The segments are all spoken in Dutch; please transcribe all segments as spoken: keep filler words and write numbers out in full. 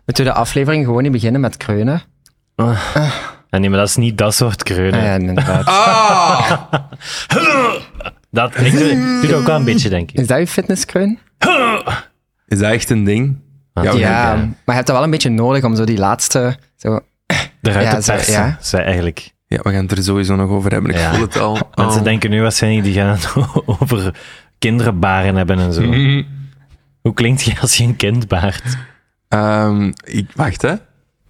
Moeten we de aflevering gewoon niet beginnen met kreunen? Oh. Uh. Ja, nee, maar dat is niet dat soort kreunen. Ah, ja, inderdaad. Ah! dat ik doe, doe ook wel een beetje, denk ik. Is dat je fitnesskreun? Is dat echt een ding? Ja, ja, ja, maar je hebt dat wel een beetje nodig om zo die laatste... Zo... Eruit ja, te persen, ja. zij eigenlijk. Ja, we gaan het er sowieso nog over hebben. Ik ja. voel het al. Mensen oh. denken nu waarschijnlijk, die gaan het over kinderen baren hebben en zo. Mm. Hoe klinkt je als je een kind baart? Um, ik, wacht, hè.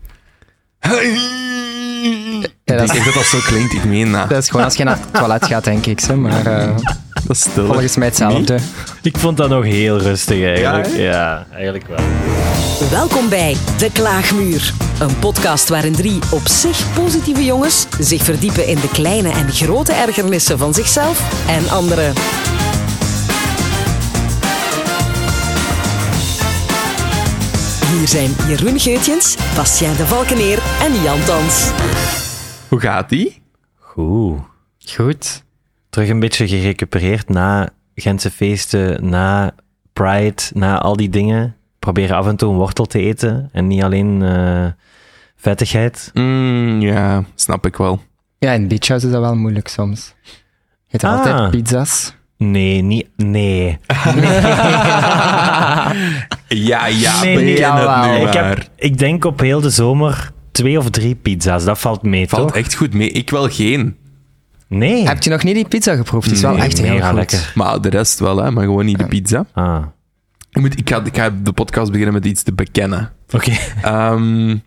Ja, ik dat denk is, dat dat zo klinkt, ik meen dat. dat is gewoon als je naar het toilet gaat, denk ik. Zo, maar uh, dat is stil. volgens mij hetzelfde. Nee? Ik vond dat nog heel rustig eigenlijk. Ja, ja, eigenlijk wel. Welkom bij De Klaagmuur. Een podcast waarin drie op zich positieve jongens zich verdiepen in de kleine en grote ergernissen van zichzelf en anderen. Hier zijn Jeroen Geutjens, Bastien de Valkeneer en Jan Thans. Hoe gaat die? Goed. Goed. Terug een beetje gerecupereerd na Gentse feesten, na Pride, na al die dingen. Proberen af en toe een wortel te eten en niet alleen uh, vettigheid. Mm, ja, snap ik wel. Ja, in Beach House is dat wel moeilijk soms. Je hebt Ah. altijd pizza's. Nee, niet... Nee. ja, ja, Nee, beken nee, het nu ik, maar. heb, ik denk op heel de zomer twee of drie pizza's. Dat valt mee, Valt toch? echt goed mee. Ik wel geen. Nee. Heb je nog niet die pizza geproefd? Die is wel Nee, echt heel mega goed. lekker. Maar de rest wel, hè. Maar gewoon niet de pizza. Ah, Ik, moet, ik, ga, ik ga de podcast beginnen met iets te bekennen. oké. Um,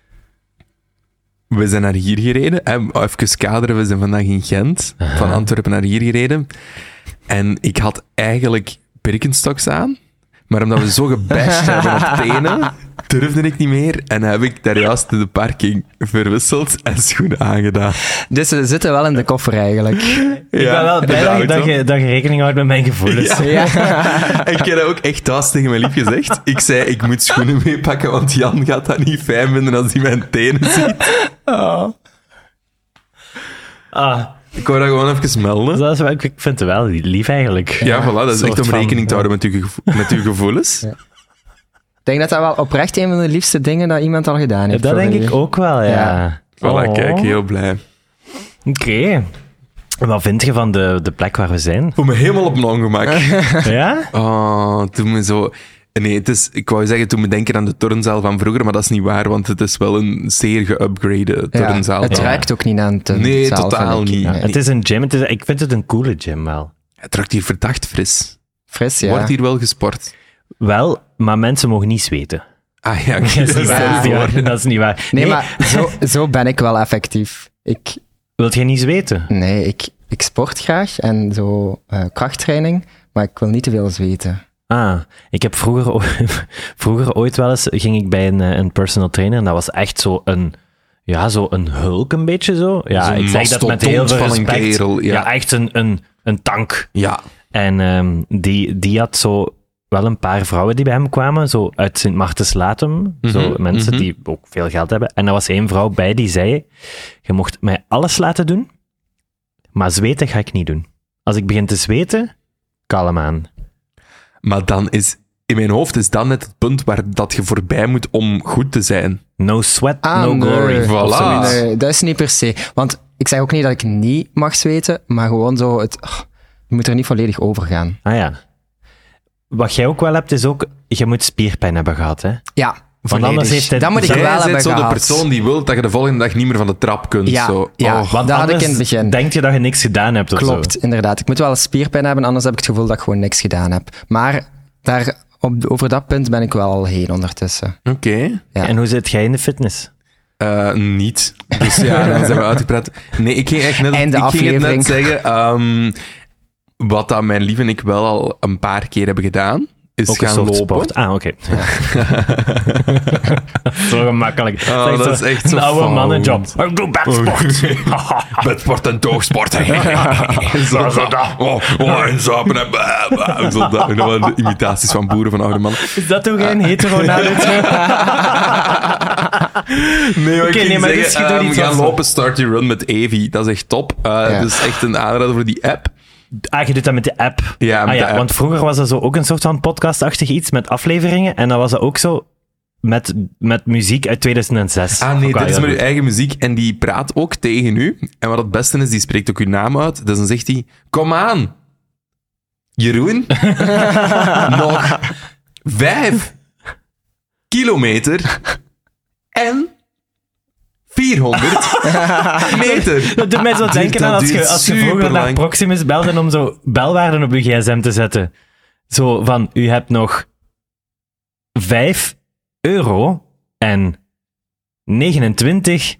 we zijn naar hier gereden. Hè. Even kaderen, we zijn vandaag in Gent. Aha. Van Antwerpen naar hier gereden. En ik had eigenlijk Birkenstocks aan. Maar omdat we zo gebashed hebben op tenen, durfde ik niet meer. En heb ik daar juist in de parking verwisseld en schoenen aangedaan. Dus ze zitten wel in de koffer eigenlijk. Ik ben Ja, wel in blij de dat, auto. dat, je, dat je rekening houdt met mijn gevoelens. Ja. En ik heb dat ook echt thuis tegen mijn lief gezegd. Ik zei, ik moet schoenen meepakken, want Jan gaat dat niet fijn vinden als hij mijn tenen ziet. Oh. Ah, Ik wou dat gewoon even melden. dat is wel, ik vind het wel lief eigenlijk. Ja, voilà, dat is Soort echt om van, rekening te ja. houden met uw, gevo- met uw gevoelens. Ja. Ik denk dat dat wel oprecht een van de liefste dingen dat iemand al gedaan Ja, heeft. dat voor denk u. ik ook wel, ja. Ja. Voilà, Oh. kijk, heel blij. Oké. Wat vind je van de, de plek waar we zijn? Voel me helemaal op mijn ongemak. Ja? Oh, toen me zo... Nee, het is, ik wou zeggen, toen me denken aan de turnzaal van vroeger, maar dat is niet waar, want het is wel een zeer geupgrade Ja, turnzaal. het Ja. ruikt ook niet aan het Nee, zaal, totaal vind ik. niet. Ja, Nee. het is een gym. Het is, ik vind het een coole gym wel. Het ruikt hier verdacht fris. Fris, ja. Wordt hier wel gesport? Wel, maar mensen mogen niet zweten. Ah ja, Dat is niet stel waar. je Ja, voor. dat is niet waar. Nee, maar zo, zo ben ik wel effectief. Ik, Wilt jij niet zweten? nee, ik, ik sport graag en zo uh, krachttraining, maar ik wil niet te veel zweten. Ah, ik heb vroeger, o- vroeger ooit wel eens, ging ik bij een, eh, een personal trainer en dat was echt zo een, ja, zo een hulk een beetje zo. Ja, Zo'n ik zeg dat met heel veel mastodont van een respect. kerel, ja. ja, echt een, een, een tank. Ja. En ehm, die, die had zo wel een paar vrouwen die bij hem kwamen, zo uit Sint Martens-Latem. Zo Mhm, mensen mhm. die ook veel geld hebben. En er was één vrouw bij die zei, je mocht mij alles laten doen, maar zweten ga ik niet doen. Als ik begin te zweten, kalm aan. Maar dan is... In mijn hoofd is dat net het punt waar dat je voorbij moet om goed te zijn. No sweat, Ah, no nee. glory. Voilà. Of zoiets. Nee, dat is niet per se. Want ik zeg ook niet dat ik niet mag zweten, maar gewoon zo, het, oh, je moet er niet volledig over gaan. Ah ja. Wat jij ook wel hebt, is ook, je moet spierpijn hebben gehad, hè? Ja, Want anders heeft het... Dat moet ik Jij wel bent hebben zo de gehad. persoon die wil dat je de volgende dag niet meer van de trap kunt. Ja, zo. ja. Oh. Want dat had ik anders in het begin. denk je dat je niks gedaan hebt of Klopt, zo. inderdaad. Ik moet wel eens spierpijn hebben, anders heb ik het gevoel dat ik gewoon niks gedaan heb. Maar daar, op, over dat punt ben ik wel al heen ondertussen. Oké. Ja. En hoe zit jij in de fitness? Eh, niet. Dus ja, dan zijn we uitgepraat. Nee, ik ging echt net, Einde ik ging het net aflevering. zeggen. ehm, wat dat mijn lief en ik wel al een paar keer hebben gedaan, is Ook een gaan soort lopen. sport. Ah, oké. Zo gemakkelijk. Oh, Zeg, dat zo is echt zo een oude fout. mannenjob. Ik doe bedsport. Bedsport en toogsport. zo, zo, oh, oh, en zuipen en blah, blah. Zo, dat. En dan waren de imitaties van boeren van oude mannen. Is dat toch geen hetero nadoet? Nee, maar Oké, ik nee, ging maar zeggen, dus je doet ehm, iets gaan wat- lopen, start your run met Evi. Dat is echt top. Uh, Ja. Dat is echt een aanrader voor die app. Ah, je doet dat met de app. Ja, met ah, de ja, app. Want vroeger was dat zo ook een soort van podcastachtig iets met afleveringen. En dan was dat ook zo... met, met muziek uit tweeduizend zes. Ah nee, Ook dit al is heel met uw goed. eigen muziek en die praat ook tegen u. En wat het beste is, die spreekt ook uw naam uit. Dus dan zegt hij, kom aan, Jeroen, nog vijf kilometer en vierhonderd meter. Dat doet mij zo duurt- denken dat aan als je, duurt als je vroeger naar superlang. Proximus belde om zo belwaarden op je gsm te zetten. Zo van, u hebt nog vijf euro en negenentwintig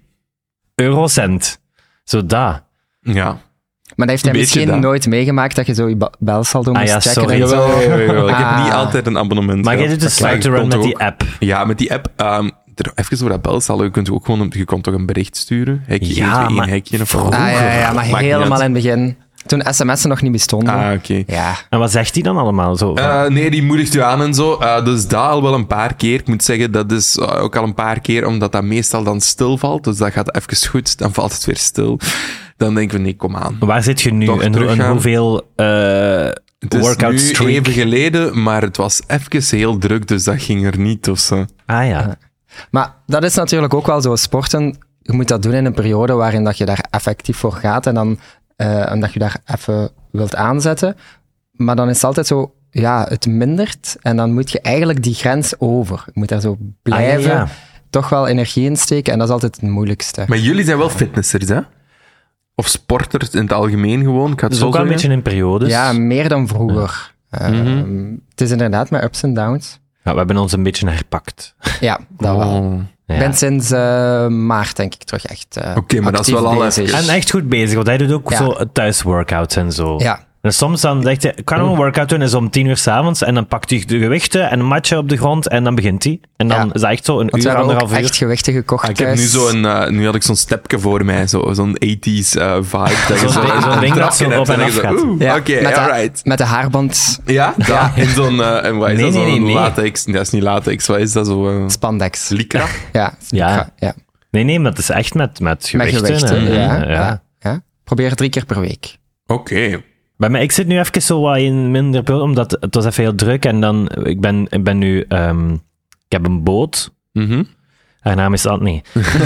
eurocent. Zo dat. Ja. Maar dat heeft hij Een beetje misschien dat. nooit meegemaakt, dat je zo je ba- belsaldo Ah moest ja, checken. sorry. en zo. Jawel, jawel, jawel. Ik heb Ah. niet altijd een abonnement. Maar jij gehad. doet de Maar je swipe run kon met die ook- app. Ja, met die app. ehm, er, even over dat belsaldo. Je kunt ook gewoon, je kon toch een bericht sturen? Hekje Ja, één, twee één, maar hekje of vroeger- Ah, ja, ja, maar Maakt niet helemaal uit. in het begin. Toen sms'en nog niet bestonden. Ah, oké. Ja. En wat zegt hij dan allemaal? Zo van, Eh, nee, die moedigt u aan en zo. Eh, dus dat al wel een paar keer. Ik moet zeggen, dat is eh, ook al een paar keer, omdat dat meestal dan stilvalt. Dus dat gaat even goed, dan valt het weer stil. Dan denken we, nee, kom aan. waar zit je nu? Toch En, en teruggaan. hoeveel eh Het is workout nu streak? even geleden, maar het was even heel druk, dus dat ging er niet tussen. Ah ja. Maar dat is natuurlijk ook wel zo. Sporten, je moet dat doen in een periode waarin dat je daar effectief voor gaat en dan eh, en dat je daar even wilt aanzetten. Maar dan is het altijd zo, ja, het mindert en dan moet je eigenlijk die grens over. Je moet daar zo blijven, Ah, ja, ja. toch wel energie in steken en dat is altijd het moeillijkste. Maar jullie zijn wel fitnessers, hè? Of sporters in het algemeen gewoon, ik ga het Dus zo ook wel een zeggen. beetje in periodes. Ja, meer dan vroeger. Ehm, Het is inderdaad met ups en downs. Ja, we hebben ons een beetje herpakt. Ja, dat wel. Oh. Ja. Ik ben sinds eh, maart, denk ik, terug echt eh Oké, maar dat is actief wel al bezig. even- En echt goed bezig, want hij doet ook Ja. zo thuisworkouts en zo. Ja, En soms dan zegt hij, ik kan nog een workout doen, is om tien uur s'avonds, en dan pakt hij de gewichten en een matje op de grond, en dan begint hij. En dan Ja. is dat echt zo een want we uur, hebben ook anderhalf uur. echt gewichten gekocht Ah, ik heb nu, thuis. zo een, eh, nu had ik zo'n stepje voor mij, zo, zo'n tachtiger eh, vibe. Dat je Zo'n zo ding- zo'n een ding dat trapje zo hebt op en dan af je zo, gaat. oeh, Ja, Oké, met, de, alright. met de haarband Ja, dat, in zo'n, eh, en wat is Nee, dat, nee, zo'n nee, nee. latex, dat is niet latex, wat is dat, zo eh, spandex. lycra? Ja, Ja. ja. Nee, nee, maar het is echt met, met Met gewichten. gewichten. en- ja, en- ja. Ja. Probeer drie keer per week. Oké. Bij mij, ik zit nu even zo wat in minder periode, omdat het was even heel druk, en dan, ik ben, ik ben nu, ehm, ik heb een boot, Mhm. haar naam is Anne.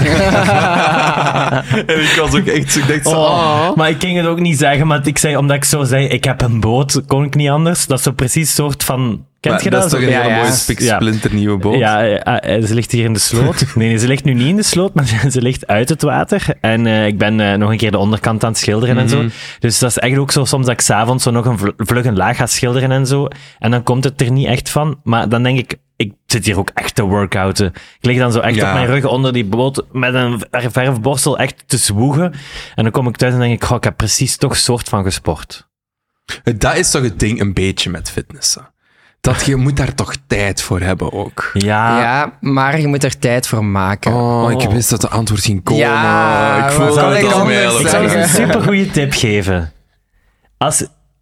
En ik was ook echt zo, ik dacht zo, Oh, oh. maar ik ging het ook niet zeggen, maar ik zei, omdat ik zo zei, ik heb een boot, kon ik niet anders. Dat is zo precies een soort van... Kent Maar je dat dat? is toch Zo- een ja, hele ja. mooie spik- Ja. splinternieuwe boot? Ja, eh, eh, ze ligt hier in de sloot. Nee, nee, ze ligt nu niet in de sloot, maar ze ligt uit het water. En eh, ik ben eh, nog een keer de onderkant aan het schilderen en zo. Mhm. Dus dat is echt ook zo soms dat ik s'avonds zo nog een vl- vlug een laag ga schilderen en zo. En dan komt het er niet echt van. Maar dan denk ik, ik zit hier ook echt te workouten. Ik lig dan zo echt Ja. op mijn rug onder die boot met een ver- verfborstel echt te zwoegen. En dan kom ik thuis en denk ik, goh, ik heb precies toch soort van gesport. Dat is toch het ding een beetje met fitnessen. Dat je moet daar toch tijd voor hebben ook. Ja, Ja, maar je moet er tijd voor maken. Oh, ik wist dat de antwoord ging komen. Ja, ik wat voel kan het ik al anders smelen. ik zou eens een zeggen? supergoeie tip geven. Als,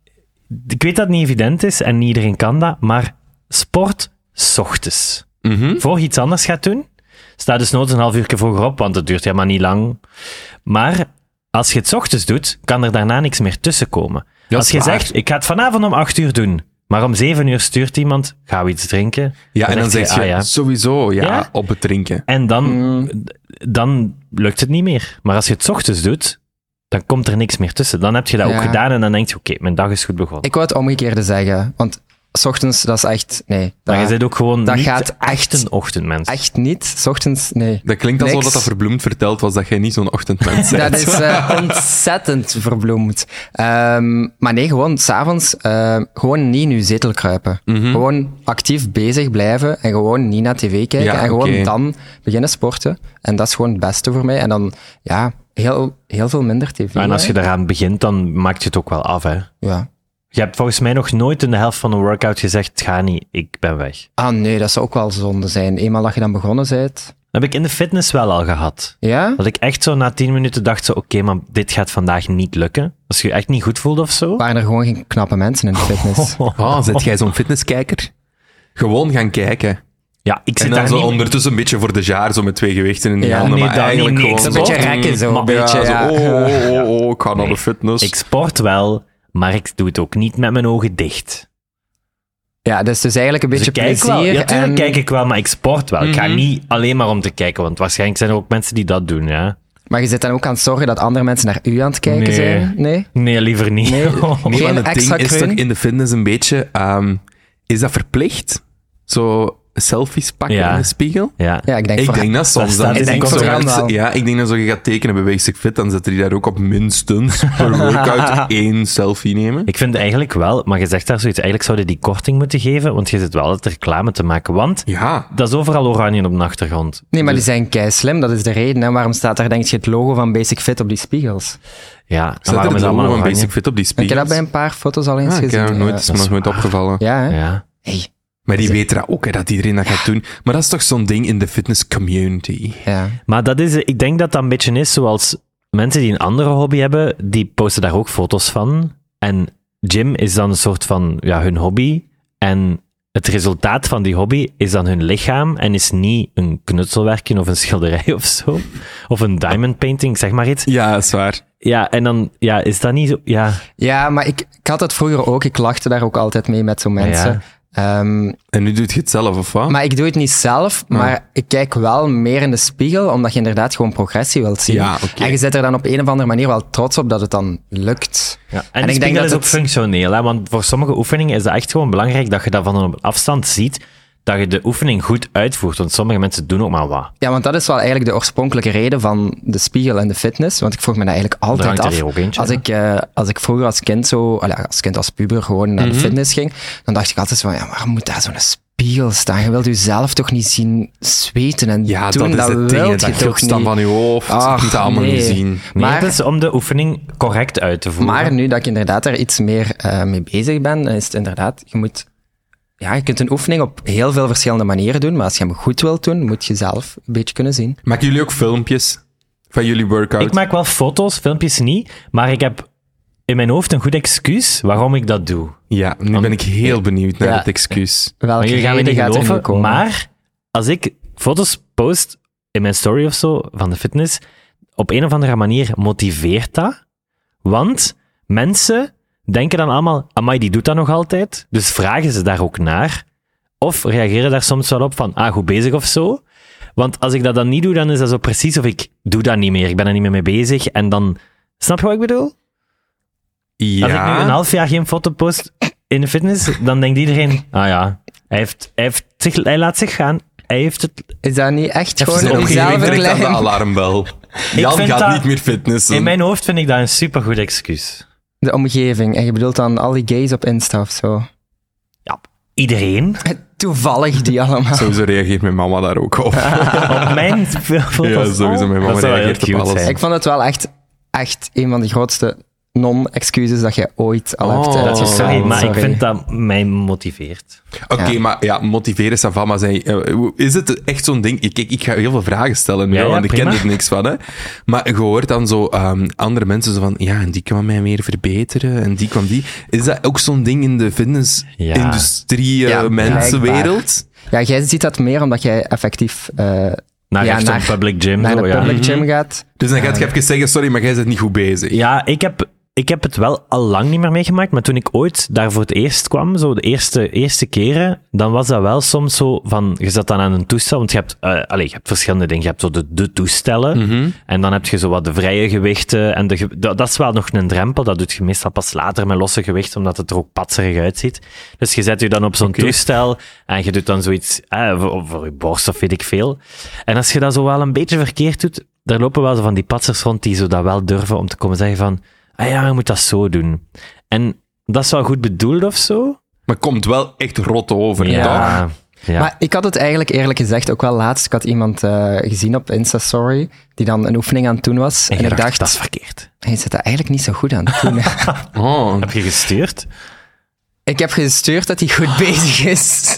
ik weet dat het niet evident is en niet iedereen kan dat, maar sport 's ochtends. Mhm. Voor je iets anders gaat doen, sta dus nooit een half uur vroeger op, want het duurt helemaal niet lang. Maar als je het 's ochtends doet, kan er daarna niks meer tussen komen. Dat Als is je waar. zegt, ik ga het vanavond om acht uur doen, maar om zeven uur stuurt iemand, gaan we iets drinken? Ja, en dan zegt zeg je ah, ja. sowieso ja, Ja? op het drinken. En dan, Mm. dan lukt het niet meer. Maar als je het 's ochtends doet, dan komt er niks meer tussen. Dan heb je dat Ja. ook gedaan en dan denk je, oké, mijn dag is goed begonnen. Ik wou het omgekeerde zeggen, want 's ochtends, dat is echt... Nee, maar je dat, bent ook gewoon dat niet gaat echt echt- een ochtendmens. echt niet. 's Ochtends, nee. Dat klinkt alsof Niks. dat, dat verbloemd verteld was dat jij niet zo'n ochtendmens bent. Dat is eh, ontzettend verbloemd. Ehm, maar nee, gewoon s'avonds uh, gewoon niet in je zetel kruipen. Mhm. Gewoon actief bezig blijven en gewoon niet naar tv kijken. Ja, en gewoon oké. dan beginnen sporten. En dat is gewoon het beste voor mij. En dan, ja, heel, heel veel minder tv. Maar en als je hè. daaraan begint, dan maakt je het ook wel af. Hè. Ja. Je hebt volgens mij nog nooit in de helft van een workout gezegd, ga niet, ik ben weg. Ah nee, dat zou ook wel zonde zijn. Eenmaal dat je dan begonnen bent. Dat heb ik in de fitness wel al gehad. Ja? Dat ik echt zo na tien minuten dacht, zo, oké, maar dit gaat vandaag niet lukken. Als je je echt niet goed voelde of zo. Waren er gewoon geen knappe mensen in de fitness. Oh, zet jij zo'n fitnesskijker? Gewoon gaan kijken. Ja, ik zit En dan daar zo niet... ondertussen een beetje voor de jaar, zo met twee gewichten in die Ja, handen. nee, maar dat eigenlijk niet, nee, gewoon ik Een zo, beetje rekken, zo. mm, Een beetje, ja, ja. zo, oh, oh, oh, oh, ik ga naar de Nee. fitness. Ik sport wel, maar ik doe het ook niet met mijn ogen dicht. Ja, dus, dus eigenlijk een Dus beetje ik kijk plezier. wel. Ja, tuurlijk en... kijk ik wel, maar ik sport wel. Ik ga Mhm. niet alleen maar om te kijken, want waarschijnlijk zijn er ook mensen die dat doen, ja. Maar je zit dan ook aan het zorgen dat andere mensen naar u aan het kijken Nee. zijn? Nee? Nee, liever niet. Nee. Nee, Geen maar het extra ding is kreun? toch in de fitness een beetje... um, is dat verplicht? Zo selfies pakken Ja. in de spiegel? Ja. Ja, ik denk Ik voor... denk dat soms. Dat Dan staat in denk de ik zo contract mensen- wel. ja, ik denk dat zo je gaat tekenen bij Basic Fit, dan zetten die daar ook op minstens per workout één selfie nemen. Ik vind eigenlijk wel, maar je zegt daar zoiets, eigenlijk zouden die korting moeten geven, want je zit wel het reclame te maken, want Ja. dat is overal oranje op de achtergrond. Nee, maar die Dus- zijn kei slim, dat is de reden. Hè. Waarom staat daar, denk je, het logo van Basic Fit op die spiegels? Ja, en Zet er waarom het is dat logo allemaal van oranje? Basic Fit op die Ik heb spiegels? dat bij een paar foto's al eens Ah, ik gezien. heb nog nooit, is me dat nog is nooit waar. opgevallen. Ja, hè? Ja. Hey. Maar die weten dat ook, hè, dat iedereen dat gaat doen. Maar dat is toch zo'n ding in de fitness community. Ja. Maar dat is, ik denk dat dat een beetje is zoals mensen die een andere hobby hebben, die posten daar ook foto's van. En gym is dan een soort van ja, hun hobby. En het resultaat van die hobby is dan hun lichaam en is niet een knutselwerkje of een schilderij of zo. Of een diamond painting, zeg maar iets. Ja, dat is waar. Ja, en dan ja, is dat niet zo... Ja, Ja, maar ik, ik had het vroeger ook. Ik lachte daar ook altijd mee met zo'n mensen. Ehm, En nu doet je het zelf, of wat? maar ik doe het niet zelf, maar ik kijk wel meer in de spiegel, omdat je inderdaad gewoon progressie wilt zien. Ja, oké. En je zit er dan op een of andere manier wel trots op dat het dan lukt. ja. En, En die ik denk spiegel dat is ook het- functioneel, hè? Want voor sommige oefeningen is dat echt gewoon belangrijk dat je dat van een afstand ziet, dat je de oefening goed uitvoert. Want sommige mensen doen ook maar wat. Ja, want dat is wel eigenlijk de oorspronkelijke reden van de spiegel en de fitness. Want ik vroeg me dat eigenlijk Er altijd hangt er af. hier ook eentje. Als hè? ik, eh, als ik vroeger als kind zo, allee, als kind als puber gewoon naar de Mhm. fitness ging, dan dacht ik altijd zo van, ja, waarom moet daar zo'n spiegel staan? Je wilt jezelf toch niet zien zweten en Ja, doen, dat is het wilt ding. hè. je Dat toch krulst dan niet. van je hoofd. Ach, je moet dat allemaal nee. niet zien. Nee, maar- dat is om de oefening correct uit te voeren. Maar nu dat ik inderdaad daar iets meer eh, mee bezig ben, dan is het inderdaad, je moet, ja, je kunt een oefening op heel veel verschillende manieren doen, maar als je hem goed wilt doen, moet je zelf een beetje kunnen zien. Maken jullie ook filmpjes van jullie workout? Ik maak wel foto's, filmpjes niet, maar ik heb in mijn hoofd een goed excuus waarom ik dat doe. Ja, nu ben ik heel benieuwd naar Ja. het excuus. Welke Maar jullie gaan me reden niet gaat er nu geloven, komen? maar als ik foto's post in mijn story of zo van de fitness, op een of andere manier motiveert dat. Want mensen denken dan allemaal, amai, die doet dat nog altijd. Dus vragen ze daar ook naar. Of reageren daar soms wel op van, ah, goed bezig of zo. Want als ik dat dan niet doe, dan is dat zo precies of ik doe dat niet meer. Ik ben er niet meer mee bezig. En dan, snap je wat ik bedoel? Ja. Als ik nu een half jaar geen foto post in de fitness, dan denkt iedereen, ah ja, hij, heeft, hij, heeft zich, hij laat zich gaan. Hij heeft het... Is dat niet echt Even gewoon zo om op jezelf Iedereen trekt aan de vergelijken? alarmbel. Jan vind gaat dat- niet meer fitnessen. In mijn hoofd vind ik dat een supergoed excuus. De omgeving. En je bedoelt dan al die gays op Insta of zo? Ja, iedereen. Toevallig die allemaal. Sowieso reageert mijn mama daar ook op. Op mijn foto's. Ja, sowieso. Mijn mama Dat zou wel reageert heel op cute alles. zijn. Ik vond het wel echt, echt een van de grootste non-excuses dat je ooit al Oh, hebt. dat is uitgehaald. Sorry, maar ik Sorry. vind dat mij motiveert. Oké, Ja. maar ja, motiveren, Savan, maar zij, eh, hoe- is het echt zo'n ding? Kijk, ik ga heel veel vragen stellen nu, Ja, hè, ja, want ik ken prima. er niks van. Hè. Maar je hoort dan zo ehm, andere mensen zo van, ja, en die kwam mij meer verbeteren, en die kwam die. Is dat ook zo'n ding in de fitnessindustrie, Ja. eh, Ja, mensenwereld? Ja, jij ziet dat meer omdat jij effectief eh, Naar Ja, echt naar- een public gym. naar zo, de ja. public gym gaat. Dus dan gaat je even zeggen, sorry, maar jij bent niet goed bezig. Ja, ik heb, ik heb het wel al lang niet meer meegemaakt, maar toen ik ooit daar voor het eerst kwam, zo de eerste, eerste keren, dan was dat wel soms zo van, je zat dan aan een toestel, want je hebt, eh allez, je hebt verschillende dingen. Je hebt zo de, de toestellen, Mhm. en dan heb je zo wat de vrije gewichten, en de, ge- dat, dat is wel nog een drempel, dat doe je meestal pas later met losse gewichten, omdat het er ook patserig uitziet. Dus je zet je dan op zo'n Oké. toestel, en je doet dan zoiets, eh, voor, voor je borst of weet ik veel. En als je dat zo wel een beetje verkeerd doet, daar lopen wel zo van die patsers rond die zo dat wel durven om te komen zeggen van, ah ja, je moet dat zo doen. En dat is wel goed bedoeld of zo. Maar het komt wel echt rot over, toch? ja. Ja. Maar ik had het eigenlijk eerlijk gezegd ook wel laatst. Ik had iemand eh, gezien op Insta-story die dan een oefening aan het doen was. en En, je ik dacht, dacht, dat is verkeerd. hij zit dat eigenlijk niet zo goed aan het doen. hè. Oh. Heb je gestuurd? Ik heb gestuurd dat hij goed bezig is.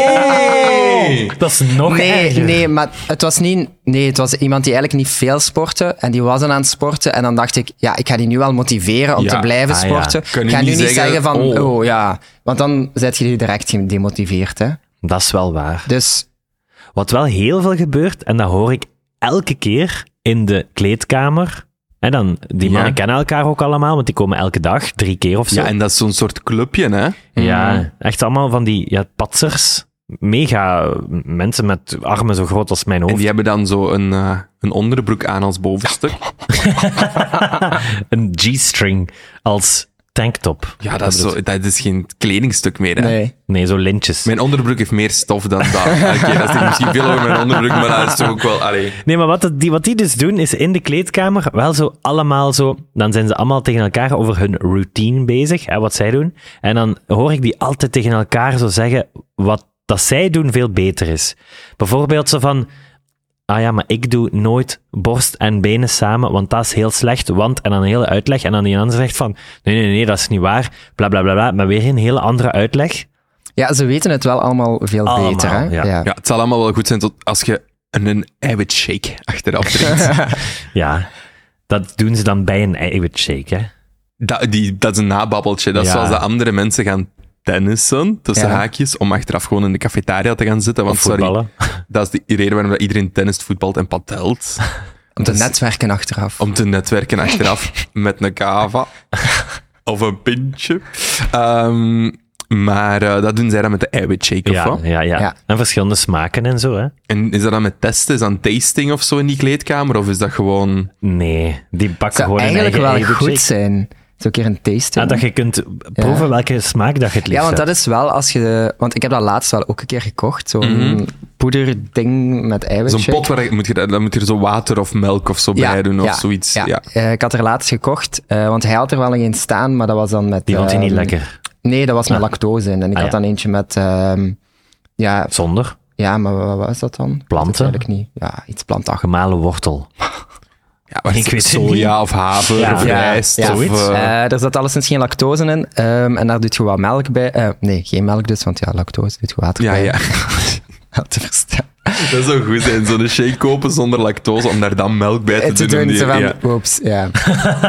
Nee! Dat is nog Nee, erger. nee, maar het was niet... Nee, het was iemand die eigenlijk niet veel sportte. En die was dan aan het sporten. En dan dacht ik, ja, ik ga die nu wel motiveren om Ja. te blijven Ah, ja. sporten. Kan Ik je ga nu niet niet zeggen, zeggen van, oh. oh, ja. Want dan zet je die direct gedemotiveerd, hè. Dat is wel waar. Dus, Wat wel heel veel gebeurt, en dat hoor ik elke keer in de kleedkamer En dan, die mannen Ja. kennen elkaar ook allemaal, want die komen elke dag, drie keer of zo. Ja, en dat is zo'n soort clubje, hè? Ja, echt allemaal van die ja, patsers. Mega mensen met armen zo groot als mijn En hoofd. die hebben dan zo een, uh, een onderbroek aan als bovenstuk. Een G-string als tanktop. Ja, dat is, zo, dat is geen kledingstuk meer, hè? Nee. Nee, zo lintjes. Mijn onderbroek heeft meer stof dan dat. Oké, dat is misschien veel over mijn onderbroek, maar dat is toch ook wel... Allee. Nee, maar wat, het- die, wat die dus doen, is in de kleedkamer wel zo allemaal zo... Dan zijn ze allemaal tegen elkaar over hun routine bezig, hè, wat zij doen. En dan hoor ik die altijd tegen elkaar zo zeggen wat dat zij doen veel beter is. Bijvoorbeeld zo van... Ah ja, maar ik doe nooit borst en benen samen, want dat is heel slecht, want... En dan een hele uitleg. En dan die ander zegt van... Nee, nee, nee, dat is niet waar. Bla, bla, bla, bla. Maar weer een hele andere uitleg. Ja, ze weten het wel allemaal veel Allemaal, beter. Hè? ja. Ja, het zal allemaal wel goed zijn tot als je een, een eiwitshake achteraf drinkt. Ja, dat doen ze dan bij een eiwitshake, hè. dat, die, dat is een nababbeltje. Dat is Ja. zoals de andere mensen gaan tennissen, tussen Ja. haakjes, om achteraf gewoon in de cafetaria te gaan zitten. Want Of sorry, voetballen. dat is de reden waarom dat iedereen tennist, voetbalt en padelt. Om te Dus- netwerken achteraf. Om te netwerken achteraf met een cava of een pintje. Ehm, maar eh, dat doen zij dan met de eiwitshake, of Ja, wat? ja, ja, Ja. En verschillende smaken en zo, hè. En is dat dan met testen? Is dat een tasting of zo in die kleedkamer? Of is dat gewoon... Nee, die pakken zou gewoon een eigenlijk eigen wel eiwitshake. goed zijn. Zo een keer een tasting. Ja, dat je kunt proeven welke smaak dat je het liefst Ja, want dat hebt. is wel als je... Want ik heb dat laatst wel ook een keer gekocht. Zo'n Mhm. poederding met eiwitshake. Zo'n pot waar je, moet je, dan moet je er zo water of melk of zo Ja, bij doen, of ja, zoiets. Ja. Ja. Eh, ik had er laatst gekocht, eh, want hij had er wel een staan, maar dat was dan met... Die vond je niet ehm, lekker. Nee, dat was met Ah. lactose in. En ik Ah, had ja. dan eentje met... ehm, ja, Zonder ja, maar wat wat is dat dan? Planten? Dat weet ik niet. Ja, iets plantachtig. gemalen wortel. Ja, maar Ik is het weet het soja niet. of haver Ja. of Ja, rijst ja. of... Zoiets. eh, Eh, er zat alleszins geen lactose in. ehm, en daar doet je wat melk bij. Eh, nee, geen melk dus, want ja, lactose doet je water ja, bij. ja. Ja, te verstaan. Dat zou goed zijn, zo'n shake kopen zonder lactose, om daar dan melk bij te, En te doen. om doen, die- zo van, ja. oeps, ja. Ik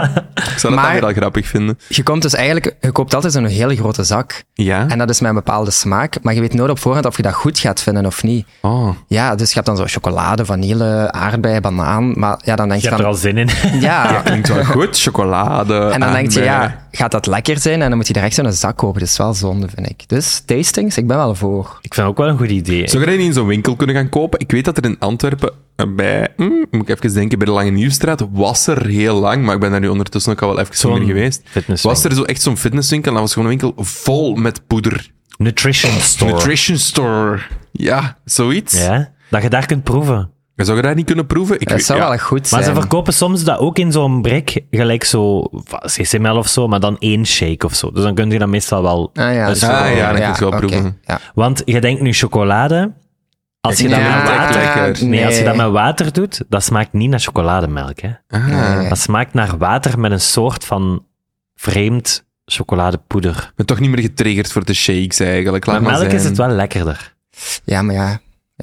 zou dat Maar- dan weer al grappig vinden. Je komt dus eigenlijk, je koopt altijd zo'n hele grote zak. Ja? En dat is met een bepaalde smaak. Maar je weet nooit op voorhand of je dat goed gaat vinden of niet. Oh. Ja, dus je hebt dan zo chocolade, vanille, aardbei, banaan. Maar ja, dan denk Je je hebt er van... al zin in. Ja, Klinkt wel goed, chocolade. en dan denk je, aardbeien. ja, gaat dat lekker zijn? En dan moet je direct zo'n zak kopen. Dat is wel zonde, vind ik. Dus tastings, ik ben wel voor. Ik vind het ook wel een goed idee. Zou je dat niet in zo'n winkel kunnen gaan kopen? Ik weet dat er in Antwerpen eh, bij, hm, moet ik even denken, bij de Lange Nieuwstraat was er heel lang, maar ik ben daar nu ondertussen ook al wel even niet Zo'n meer geweest. fitnesswinkel. Was er zo echt zo'n fitnesswinkel en dat was gewoon een winkel vol met poeder. Nutrition store. Nutrition store. Ja, zoiets. Ja, dat je daar kunt proeven. Zou je dat niet kunnen proeven? Ik Dat weet- zou ja. wel goed Maar zijn. ze verkopen soms dat ook in zo'n brik, gelijk zo C C M L of zo, maar dan één shake of zo. Dus dan kun je dat meestal wel... Ah ja, Dus zo. Ah, ja, dan kun je het wel oké, proeven. Ja. Want je denkt nu chocolade, als je, dat Ja, met water, lekker. nee, als je nee. dat met water doet, dat smaakt niet naar chocolademelk. Hè. Ah. Nee. Dat smaakt naar water met een soort van vreemd chocoladepoeder. Ik ben toch niet meer getriggerd voor de shakes eigenlijk. Laat Met maar melk zijn. is het wel lekkerder. Ja, maar ja.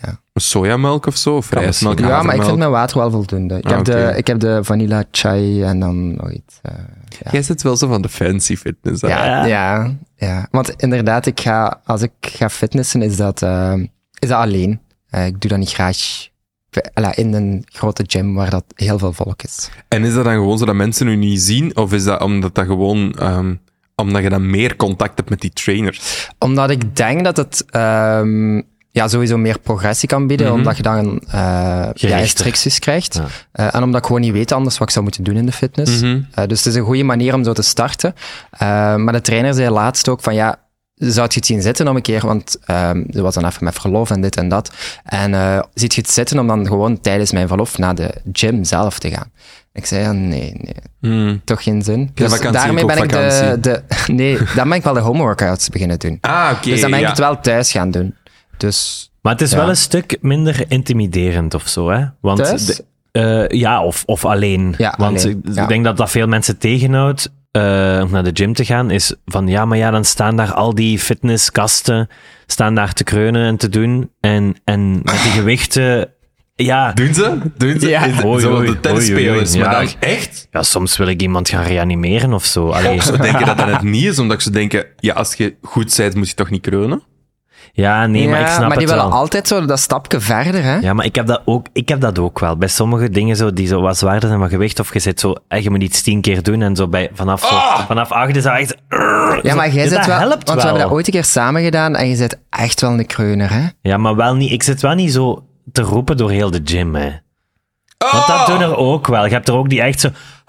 Sojamelk of zo? Of Kan rijstmelk? misschien. Ja, maar ik vind havermelk? mijn water wel voldoende. Ik, Ah, heb, oké. de, ik heb de vanilla chai en dan nog iets. eh, ja. Jij zit wel zo van de fancy fitness. hè? Ja, Ja. ja, ja. Want inderdaad, ik ga, als ik ga fitnessen, is dat, eh, is dat alleen. Eh, ik doe dat niet graag bij- alla, in een grote gym waar dat heel veel volk is. En is dat dan gewoon zo dat mensen u niet zien? Of is dat omdat dat gewoon... ehm, omdat je dan meer contact hebt met die trainers? Omdat ik denk dat het ehm, ja, sowieso meer progressie kan bieden, Mhm. omdat je dan eh ja, Gerichter. instructies krijgt. Ja. Eh, en omdat ik gewoon niet weet anders wat ik zou moeten doen in de fitness. Mhm. Eh, dus het is een goede manier om zo te starten. Eh, maar de trainer zei laatst ook van ja, zou je het zien zitten om een keer, want um, er was dan even met verlof en dit en dat. En uh, ziet je het zitten om dan gewoon tijdens mijn verlof naar de gym zelf te gaan? Ik zei ja, nee, nee, Hmm. toch geen zin. Ja, Dus vakantie, daarmee ook ben ik de, vakantie. de... Nee, dan ben ik wel de homeworkouts beginnen doen. Ah, oké. dus dan ben ik ja. het wel thuis gaan doen. Dus Maar het is Ja. wel een stuk minder intimiderend of zo, hè? Want thuis? de- eh, ja, of, of alleen. Ja, Want alleen, ik ja. denk dat dat veel mensen tegenhoudt eh, om naar de gym te gaan. Is van ja, maar ja, dan staan daar al die fitnesskasten staan daar te kreunen en te doen. En, en met die gewichten. Ja, Doen ze? Doen ze? Ja. Is het Oei, zo oei, de tennisspelers. oei, oei. Maar Ja. dan echt? ja, soms wil ik iemand gaan reanimeren of zo. Allee. Zo denken dat dat het niet is, omdat ze denken, ja, als je goed bent, moet je toch niet kreunen? Ja, nee, maar ik snap maar die het willen wel. altijd zo dat stapje verder, hè? Ja, maar ik heb, dat ook, ik heb dat ook wel. Bij sommige dingen zo, die zo wat zwaarder zijn van gewicht, of je zit zo, eh, je moet iets tien keer doen, en zo bij, vanaf, zo, Ah! vanaf acht is dat echt... Ja, maar jij Dus zit dat wel... helpt Want we hebben wel. dat ooit een keer samen gedaan en je zit echt wel een kreuner, hè? Ja, maar wel niet, ik zit wel niet zo te roepen door heel de gym, hè. Want dat doen er ook wel. Je hebt er ook die echt zo...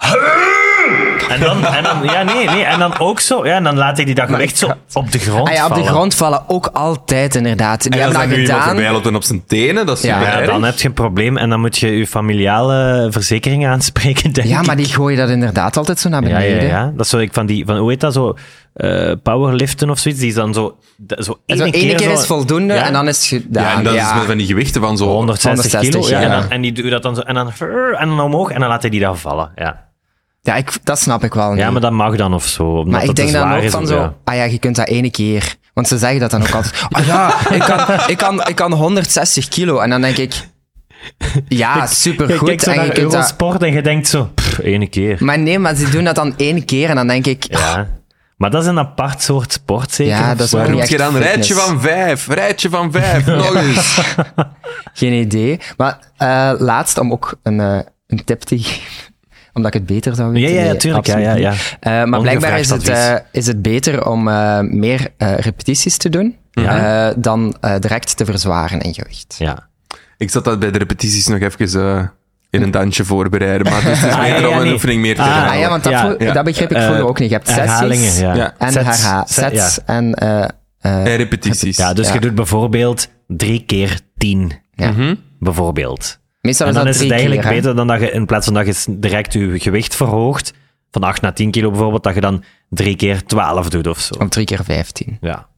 En dan, en dan, ja, nee, nee, en dan ook zo, ja, en dan laat ik die dat gewicht zo op de grond Ah ja, op de vallen. grond vallen ook altijd, inderdaad. Die En als hebben dan dat nu iemand gedaan. voorbij loopt en op zijn tenen, dat is Ja, super Ja, erg. dan heb je een probleem en dan moet je je familiale verzekering aanspreken, denk Ja, ik. maar die gooien dat inderdaad altijd zo naar Ja, beneden. ja, ja. Dat is zo, ik van die, van, hoe heet dat zo, eh, powerliften of zoiets, die is dan zo, d- zo En ene zo ene keer, keer zo- is voldoende Ja. en dan is het gedaan. Ja, en dat is met van die gewichten van zo... honderdzestig kilo, honderdzestig, ja. ja. En, dan, en die doet dat dan zo, en dan, en dan omhoog, en dan laat hij die dan vallen, ja. Ja, ik, dat snap ik wel niet. Ja, maar dat mag dan of zo, omdat Maar ik dat te denk dan zwaar ook is, van of- zo, ja. ah ja, je kunt dat ene keer. Want ze zeggen dat dan ook altijd. Ah ja, ik kan, ik kan, ik kan honderdzestig kilo. En dan denk ik, ja, Je supergoed. kijkt zo En je naar kunt dat, Eurosport en je denkt zo, pff, ene keer. maar nee, maar ze doen dat dan één keer en dan denk ik, Ja. Maar dat is een apart soort sport, zeker? Ja, of dat is zo? ook Waar niet roep je echt dan? fitness. Rijtje van vijf, rijtje van vijf, nog eens. geen idee. Maar eh, laatst, om ook een, eh, een tip te geven, omdat ik het beter zou weten. Ja, ja, Nee, tuurlijk, ja, absoluut ja, niet. ja. Eh, maar blijkbaar is Ongevraagd het, advies. eh, is het beter om eh, meer eh, repetities te doen Ja. eh, dan eh, direct te verzwaren in gewicht. Ja. Ik zat dat bij de repetities nog even uh, in een dansje voorbereiden, maar dus het is Ah, beter ja, om ja, een nee. oefening meer te Ah, herhalen. Ah ja, want dat, Ja. vro- Ja. dat begreep ik Eh, vroeger ook niet. Je hebt herhalingen, sessies ja. Ja. en Sets, herha- set- sets ja. en... eh, eh, En repetities. Ja, dus Ja. je doet bijvoorbeeld drie keer tien, ja. Mhm. bijvoorbeeld. Meestal En is dan dat is het drie eigenlijk keer, hè. beter dan dat je, in plaats van dat je direct je gewicht verhoogt, van acht naar tien kilo bijvoorbeeld, dat je dan drie keer twaalf doet of zo. Of drie keer vijftien. Ja.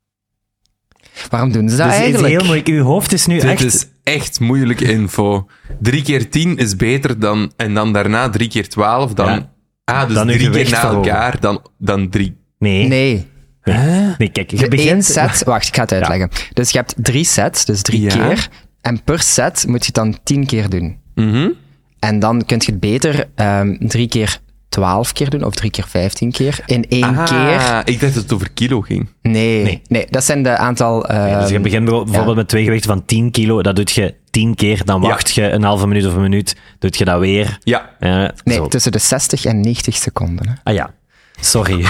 Waarom doen ze dat Dus het is eigenlijk? heel moeilijk. Uw hoofd is nu Dit echt... is echt moeilijke info. Drie keer tien is beter dan... En dan daarna drie keer twaalf, dan... Ja. Ah, dus Dan uw drie keer gewicht na verhogen. elkaar, dan, dan drie. Nee. Nee. Nee, kijk, je De één begint... set... Wacht, ik ga het uitleggen. Dus je hebt drie sets, dus drie Ja. keer. En per set moet je het dan tien keer doen. Mhm. En dan kun je het beter ehm, drie keer twaalf keer doen, of drie keer vijftien keer. In één Ah, keer. ik dacht dat het over kilo ging. Nee, Nee. nee. dat zijn de aantal... Ja, dus je ehm, begint bijvoorbeeld ja. met twee gewichten van tien kilo, dat doet je tien keer, dan Ja. wacht je een halve minuut of een minuut, doet je dat weer. Ja, Eh, Nee, zo. tussen de zestig en negentig seconden. Hè. Ah ja, sorry.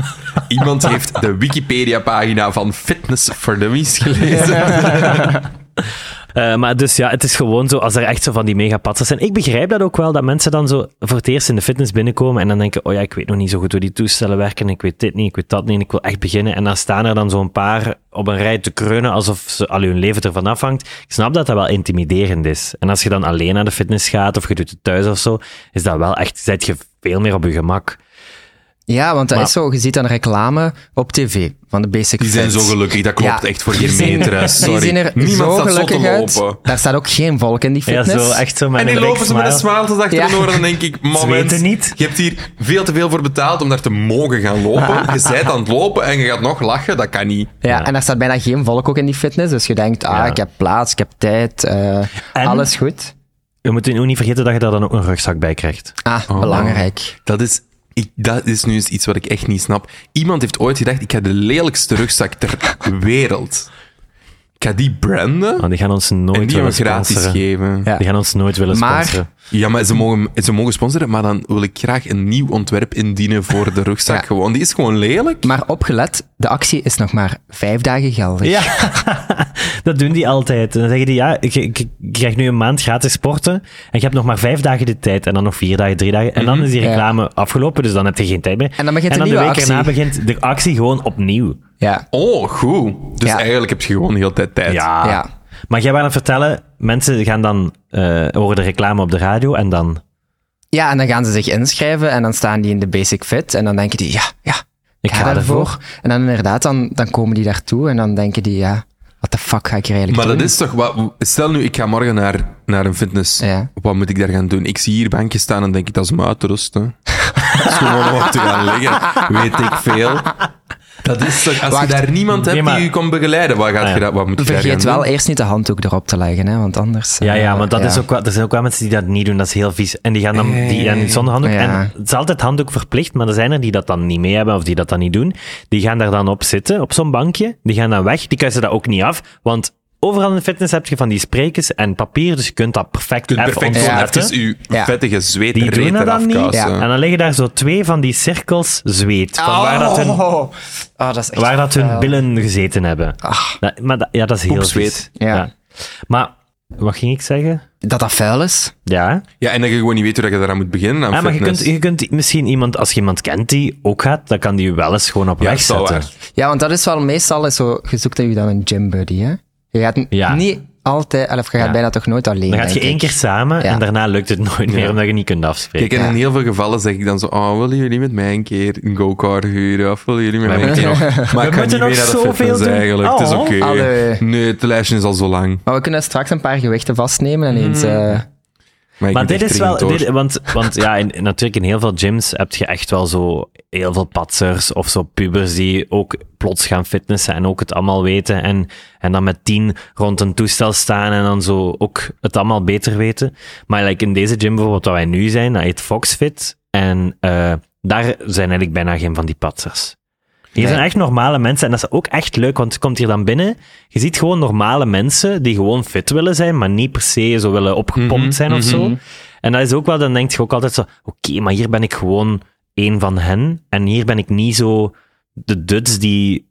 iemand heeft de Wikipedia-pagina van Fitness for Dummies gelezen. Eh, maar dus ja, het is gewoon zo, als er echt zo van die megapatsers zijn. Ik begrijp dat ook wel, dat mensen dan zo voor het eerst in de fitness binnenkomen en dan denken, oh ja, ik weet nog niet zo goed hoe die toestellen werken, ik weet dit niet, ik weet dat niet, en ik wil echt beginnen. En dan staan er dan zo'n paar op een rij te kreunen, alsof ze al hun leven ervan afhangt. Ik snap dat dat wel intimiderend is. En als je dan alleen naar de fitness gaat, of je doet het thuis of zo, is dat wel echt, zet je veel meer op je gemak. Ja, want dat Maar- is zo, je ziet dan reclame op tv van de Basic Die zijn Fit. zo gelukkig, dat klopt Ja, echt voor die geen zien- meter. hè. Die Sorry. zien er Niemand zo staat zo te gelukkig uit. lopen. Daar staat ook geen volk in die Ja, fitness. zo, echt zo met En die een lopen big ze met een smile. smaaltjes achter Ja. hun oren. Dan denk ik, moment, weten niet. je hebt hier veel te veel voor betaald om daar te mogen gaan lopen. Je bent aan het lopen en je gaat nog lachen. Dat kan niet. Ja, Ja. en daar staat bijna geen volk ook in die fitness. Dus je denkt, ah, Ja. ik heb plaats, ik heb tijd, eh, En- alles goed. Je moet ook niet vergeten dat je daar dan ook een rugzak bij krijgt. Ah, Oh. belangrijk. Dat is, ik, dat is nu eens iets wat ik echt niet snap. Iemand heeft ooit gedacht, ik ga de lelijkste rugzak ter wereld. Ik ga die branden Want die gaan ons nooit en die willen we gratis sponsoren. geven. Ja. Die gaan ons nooit willen Maar- sponsoren. Ja, maar ze mogen, ze mogen sponsoren, maar dan wil ik graag een nieuw ontwerp indienen voor de rugzak. Ja. Gewoon, die is gewoon lelijk. Maar opgelet, de actie is nog maar vijf dagen geldig. Ja, dat doen die altijd. En dan zeggen die, ja, ik, ik, ik krijg nu een maand gratis sporten en je hebt nog maar vijf dagen de tijd en dan nog vier dagen, drie dagen. En dan is die Ja. reclame afgelopen, dus dan heb je geen tijd meer. En dan begint en een dan de nieuwe week erna actie. begint de actie gewoon opnieuw. Ja. Oh, goed. Dus Ja. eigenlijk heb je gewoon de hele tijd tijd. Ja. Ja. Maar jij wou dan vertellen, mensen gaan dan, eh horen de reclame op de radio en dan... Ja, en dan gaan ze zich inschrijven en dan staan die in de Basic Fit en dan denken die, ja, ja, Ik ga ga daarvoor. ervoor. En dan inderdaad, dan, dan komen die daartoe en dan denken die, ja, wat de fuck ga ik hier eigenlijk Maar doen? dat is toch wat... Stel nu, ik ga morgen naar, naar een fitness. Ja. Wat moet ik daar gaan doen? Ik zie hier bankjes staan en denk ik, dat is om uit te rusten. Dat is gewoon om op te gaan liggen. Weet ik veel. Dat is toch, als Wacht. je daar niemand hebt Nee, maar- die je kon begeleiden, wat, gaat Ah, ja. je dat, wat moet je daar Vergeet gaan wel doen? eerst niet de handdoek erop te leggen, hè, want anders... Ja, ja, eh, want dat ja. is ook wel, er zijn ook wel mensen die dat niet doen. Dat is heel vies. En die gaan dan Hey. die gaan niet zonder handdoek. Ja. En het is altijd handdoek verplicht, maar er zijn er die dat dan niet mee hebben of die dat dan niet doen. Die gaan daar dan op zitten, op zo'n bankje. Die gaan dan weg. Die kuisen dat ook niet af, want overal in de fitness heb je van die sprekers en papier, dus je kunt dat perfect Je kunt even perfect gewoon ontsluiten. even je Ja. vettige zweet Die doen reet dat eraf dan niet. kousen. En dan liggen daar zo twee van die cirkels zweet. Van waar dat hun, Oh, oh, dat is echt waar dat hun vuil. billen gezeten hebben. Ach, Dat- maar dat, ja, dat is heel Poepzweet. vies. Ja. Maar, wat ging ik zeggen? dat dat vuil is. Ja. Ja, en dat je gewoon niet weet hoe dat je daaraan moet beginnen aan Ah, maar je fitness. kunt, je kunt misschien iemand, als je iemand kent die ook gaat, dan kan die je wel eens gewoon op Ja, weg dat is wel zetten. waar. Ja, want dat is wel meestal zo, je zoekt je dan een gym buddy, hè. Je gaat n- Ja. niet altijd, of je gaat Ja. bijna toch nooit alleen, Dan gaat je denk één ik. keer samen Ja. en daarna lukt het nooit meer, Ja. omdat je niet kunt afspreken. Kijk, en in Ja. heel veel gevallen zeg ik dan zo, oh, willen jullie met mij een keer een go-kart huren? Of willen jullie met Wij mij een keer moeten nog... Maar ik ga moeten niet nog meer naar de zoveel fitness doen. eigenlijk. Het is Oh. oké. Allee. Nee, het lijstje is al zo lang. Maar we kunnen straks een paar gewichten vastnemen en eens... eh, Maar, ik Maar moet dit echt is wel, dringend dit, door. want, want ja, in, natuurlijk in heel veel gyms heb je echt wel zo heel veel patsers of zo pubers die ook plots gaan fitnessen en ook het allemaal weten en, en dan met tien rond een toestel staan en dan zo ook het allemaal beter weten. Maar like in deze gym bijvoorbeeld waar wij nu zijn, dat heet Foxfit en uh, daar zijn eigenlijk bijna geen van die patsers. Hier Nee. zijn echt normale mensen en dat is ook echt leuk, want je komt hier dan binnen, je ziet gewoon normale mensen die gewoon fit willen zijn, maar niet per se zo willen opgepompt Mhm, zijn of mhm. zo. En dat is ook wel, dan denk je ook altijd zo, oké, maar hier ben ik gewoon één van hen en hier ben ik niet zo de duds die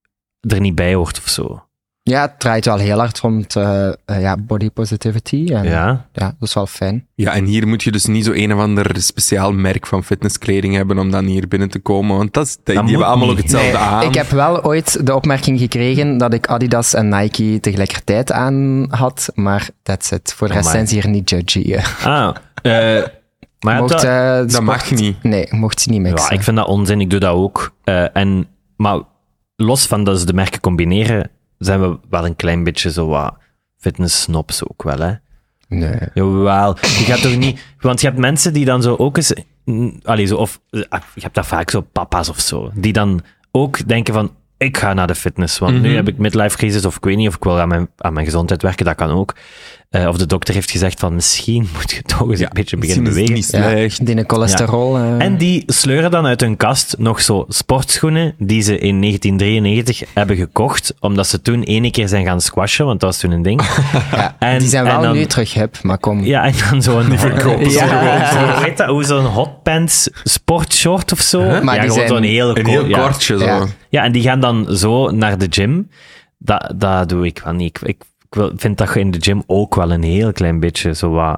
er niet bij hoort of zo. ja, het draait wel heel hard rond eh, eh, ja, body positivity. En, ja. Ja, dat is wel fijn. Ja, en hier moet je dus niet zo een of ander speciaal merk van fitnesskleding hebben om dan hier binnen te komen, want dat is, die moet hebben allemaal niet. ook hetzelfde aan. Ik heb wel ooit de opmerking gekregen dat ik Adidas en Nike tegelijkertijd aan had, maar that's it. Voor de rest Amai. zijn ze hier niet judgy. eh. ah, eh maar ja, Mocht, dat- eh, Dat sport- mag niet. Nee, mocht ze niet mixen. ja, ik vind dat onzin, ik doe dat ook. Eh, en, maar los van dat ze de merken combineren, zijn we wel een klein beetje zo wat fitness-snobs ook wel, hè. Nee. Jawel, je gaat toch niet... Want je hebt mensen die dan zo ook eens... mm, Allee, zo, of eh, je hebt daar vaak zo papa's of zo, die dan ook denken van, ik ga naar de fitness, want nu Mhm. heb ik midlife crisis, of ik weet niet, of ik wil aan mijn, aan mijn gezondheid werken, dat kan ook. Eh, of de dokter heeft gezegd van, misschien moet je toch eens Ja, een beetje misschien beginnen is het bewegen. niet Ja, slecht. die cholesterol. eh. En die sleuren dan uit hun kast nog zo sportschoenen die ze in negentien drieënnegentig hebben gekocht, omdat ze toen ene keer zijn gaan squashen, want dat was toen een ding. ja, en- die zijn en wel dan- nu terug hip, maar kom. Ja, en dan zo'n... Die verkopen ze Ja. Zo, hoe heet dat? Hoe zo'n hotpants sportshort of zo. Maar ja, die gewoon zijn zo'n heel, Een ko- heel ja. kortje zo. Ja. Ja, en die gaan dan zo naar de gym. Dat, dat doe ik wel niet. Ik, ik, ik wil- vind dat je in de gym ook wel een heel klein beetje zo wat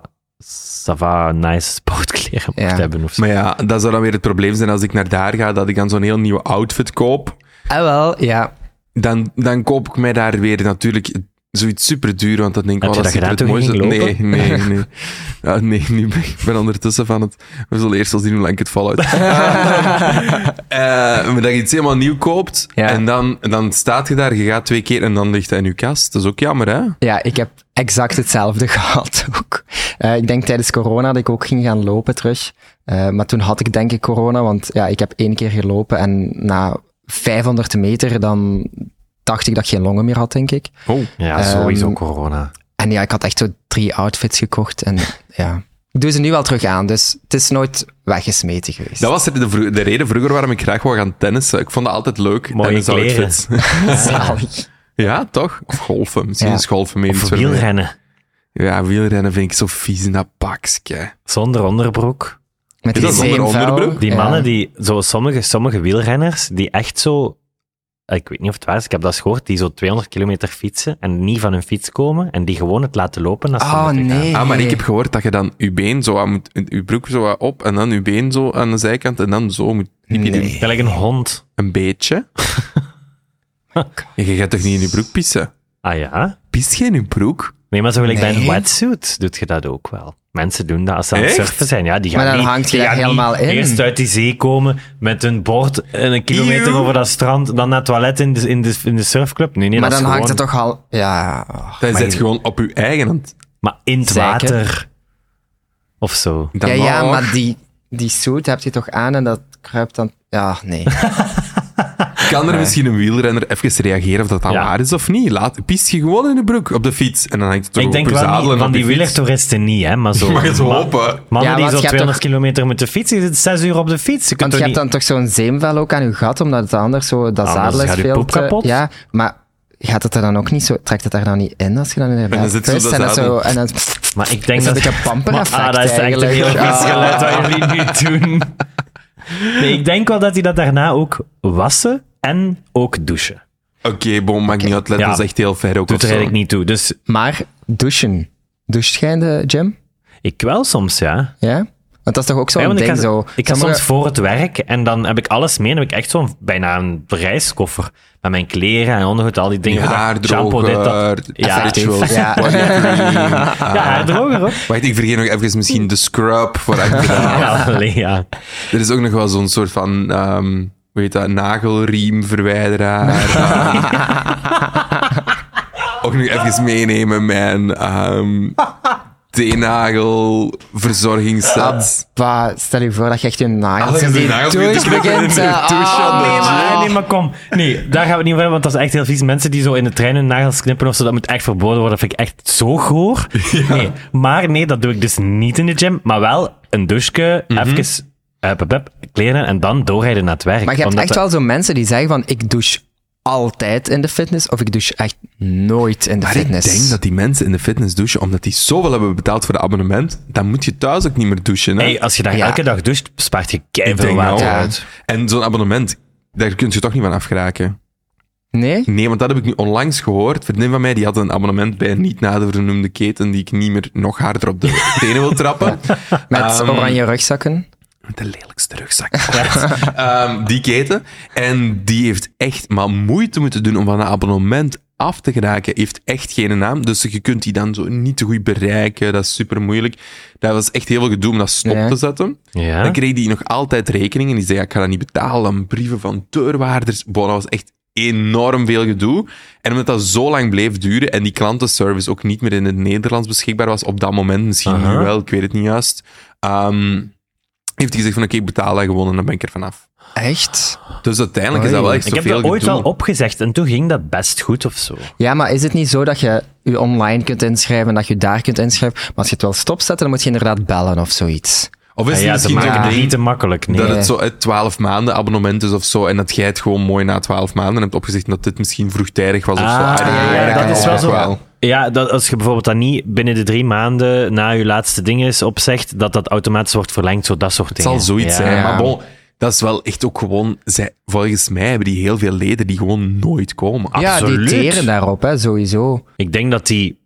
sava, nice sportkleren moet Ja. hebben of zo. Maar ja, dat zou dan weer het probleem zijn als ik naar daar ga, dat ik dan zo'n heel nieuwe outfit koop. Ah, wel, ja. Dan, dan koop ik mij daar weer natuurlijk zoiets super duur, want dan denk ik, Heb oh, je dat dat ziet er gedaan het toen je mooiste... ging Nee, nee, nee. Ja, nee, nu ben ik ben ondertussen van het... We zullen eerst wel zien hoe lang ik het volhoud. Eh, maar dat je iets helemaal nieuw koopt, Ja. en dan, dan staat je daar, je gaat twee keer en dan ligt hij in je kast. Dat is ook jammer, hè? Ja, ik heb exact hetzelfde gehad ook. Eh, ik denk tijdens corona dat ik ook ging gaan lopen terug. Eh, maar toen had ik denk ik corona, want ja, ik heb één keer gelopen en na vijfhonderd meter dan dacht ik dat ik geen longen meer had, denk ik. Oh. Ja, Ehm, sowieso corona. En ja, ik had echt zo drie outfits gekocht en ja... Ik doe ze nu wel terug aan, dus het is nooit weggesmeten geweest. Dat was de, vro- de reden vroeger waarom ik graag wou gaan tennissen. Ik vond dat altijd leuk. Mooie tennisoutfits. Zalig. Ja, toch? Of golfen. Misschien Ja. is golfen meer Of iets voor mij. wielrennen. Ja, wielrennen vind ik zo vies in dat pakje. Zonder onderbroek. Met Is die dat zonder zeemvel. onderbroek? Die Ja. mannen, die, zo sommige, sommige wielrenners, die echt zo, ik weet niet of het waar is, ik heb dat eens gehoord, die zo tweehonderd kilometer fietsen en niet van hun fiets komen en die gewoon het laten lopen. Als ze Oh, moeten gaan. nee. Ah, maar ik heb gehoord dat je dan je been zo aan moet, je broek zo wat op en dan je been zo aan de zijkant en dan zo moet pipi Nee. doen. Gelijk een hond. Een beetje. Ja, je gaat toch niet in je broek pissen? Ah ja? Pist je in je broek? Nee, maar zo gelijk bij een Nee. wetsuit doet je dat ook wel. Mensen doen dat als ze aan het Echt? surfen zijn. Ja, die gaan Maar dan niet, hangt je die daar gaan helemaal niet in. eerst uit die zee komen met hun bord en een kilometer Eeuw. over dat strand, dan naar het toilet in de, in de, in de surfclub. Nee, nee, Maar dat dan is hangt gewoon... het toch al... Ja... oh. Dan Maar zit je- je gewoon op je eigen hand. Maar in het Zeiken. water. Of zo. Dan Ja, ja, nog. maar die, die suit heb je toch aan en dat kruipt dan... Ja, nee. kan er Nee. misschien een wielrenner even reageren of dat dat Ja. waar is of niet. Laat, pist je gewoon in de broek op de fiets. En dan hangt het er Ik op denk je wel zadel niet, en van op die je fiets. wielertoeristen niet, hè, maar zo. Mag het ma- hopen. Mannen Ja, die want zo je hebt tweehonderd kilometer moeten fietsen, je zit zes uur op de fiets. Je kunt Want je toch hebt niet... dan toch zo'n zeemvel ook aan je gat, omdat het anders zo, dat Anders zadel is gaat je veel poep te- kapot. Ja, maar gaat het er dan ook niet zo, trekt het daar dan niet in als je dan inderdaad En dan zit zo pist dat en dat zadel. zo, en dan Maar ik denk is een dat... beetje pamper Maar, effect ah, dat is echt een eigenlijk. heel vies Ah. geluid wat jullie nu doen. Nee, ik denk wel dat hij dat daarna ook wassen en ook douchen. Oké, bon, maakt niet uit. Let Ja. ons echt heel ver ook Doet of er zo. eigenlijk niet toe. Dus Maar douchen. Doucht jij in de gym? ik wel soms, ja. Ja? Want dat is toch ook zo'n Ja, want ik ding ga, zo. ik ga Sommige- soms voor het werk en dan heb ik alles mee. Dan heb ik echt zo'n bijna een reiskoffer met mijn kleren en ondergoed, al die dingen. Je voor dat shampoo, dit, dat. haardroger, Ja. rituals, Ja. body cream. Ja, ah. haardroger ook. Wacht, ik vergeet nog even misschien de scrub voor achteraan. Ja, allee, ja. Er is ook nog wel zo'n soort van, ehm hoe heet dat, nagelriemverwijderaar. Ook nog even meenemen mijn ehm teenagelverzorgingsset. Bah, stel je voor dat je echt je nagels Als je in de die nagels douche begint te knippen begint. in de eh, douche ah, aan de Nee, gym. maar, nee, maar kom. Nee, daar gaan we het niet over hebben, want dat is echt heel vies. Mensen die zo in de trein hun nagels knippen of zo, dat moet echt verboden worden. Dat vind ik echt zo goor. Nee, maar nee, dat doe ik dus niet in de gym. Maar wel een douche, even uh, pep, pep, kleren en dan doorrijden naar het werk. Maar je hebt Omdat echt dat- wel zo mensen die zeggen van, ik douche altijd in de fitness, of ik douche echt nooit in de Maar fitness. ik denk dat die mensen in de fitness douchen, omdat die zoveel hebben betaald voor de abonnement, dan moet je thuis ook niet meer douchen. Hè? Hey, als je daar Ja. elke dag doucht, bespaart je Ik keiveel denk water nou, uit. En zo'n abonnement, daar kun je toch niet van afgeraken. Nee? Nee, want dat heb ik nu onlangs gehoord. Een vriendin van mij die had een abonnement bij een niet nader vernoemde keten die ik niet meer nog harder op de tenen wil trappen. Met Ehm, oranje rugzakken. De lelijkste rugzak ooit. Ehm, die keten. En die heeft echt maar moeite moeten doen om van een abonnement af te geraken. Heeft echt geen naam. Dus je kunt die dan zo niet te goed bereiken. Dat is super moeilijk. Dat was echt heel veel gedoe om dat stop Ja. te zetten. Ja. Dan kreeg die nog altijd rekeningen. Die zei, ja, ik ga dat niet betalen. Dan brieven van deurwaarders. Boah, dat was echt enorm veel gedoe. En omdat dat zo lang bleef duren en die klantenservice ook niet meer in het Nederlands beschikbaar was op dat moment, misschien Aha. nu wel, ik weet het niet juist, ehm, heeft hij gezegd van oké, ik betaal dat gewoon en dan ben ik er vanaf. Echt? Dus uiteindelijk is dat wel echt Ik heb zoveel dat ooit gedoe. wel opgezegd en toen ging dat best goed of zo. Ja, maar is het niet zo dat je je online kunt inschrijven en dat je daar kunt inschrijven, maar als je het wil stopzetten, dan moet je inderdaad bellen of zoiets. Of is Ja, het ja, ze misschien maken zo'n het ding niet te makkelijk. Nee. dat Nee. het zo het twaalf maanden abonnement is of zo en dat jij het gewoon mooi na twaalf maanden hebt opgezegd dat dit misschien vroegtijdig was of zo. Ah, I don't know. ja, ja, kan dat is wel ook zo. Ja, dat als je bijvoorbeeld dat niet binnen de drie maanden na je laatste ding is opzegt, dat dat automatisch wordt verlengd, zo dat soort Het dingen. zal zoiets Ja. zijn, Ja. maar bon, dat is wel echt ook gewoon... Zij, volgens mij hebben die heel veel leden die gewoon nooit komen. Ja, die Absoluut. teren daarop, hè, sowieso. Ik denk dat die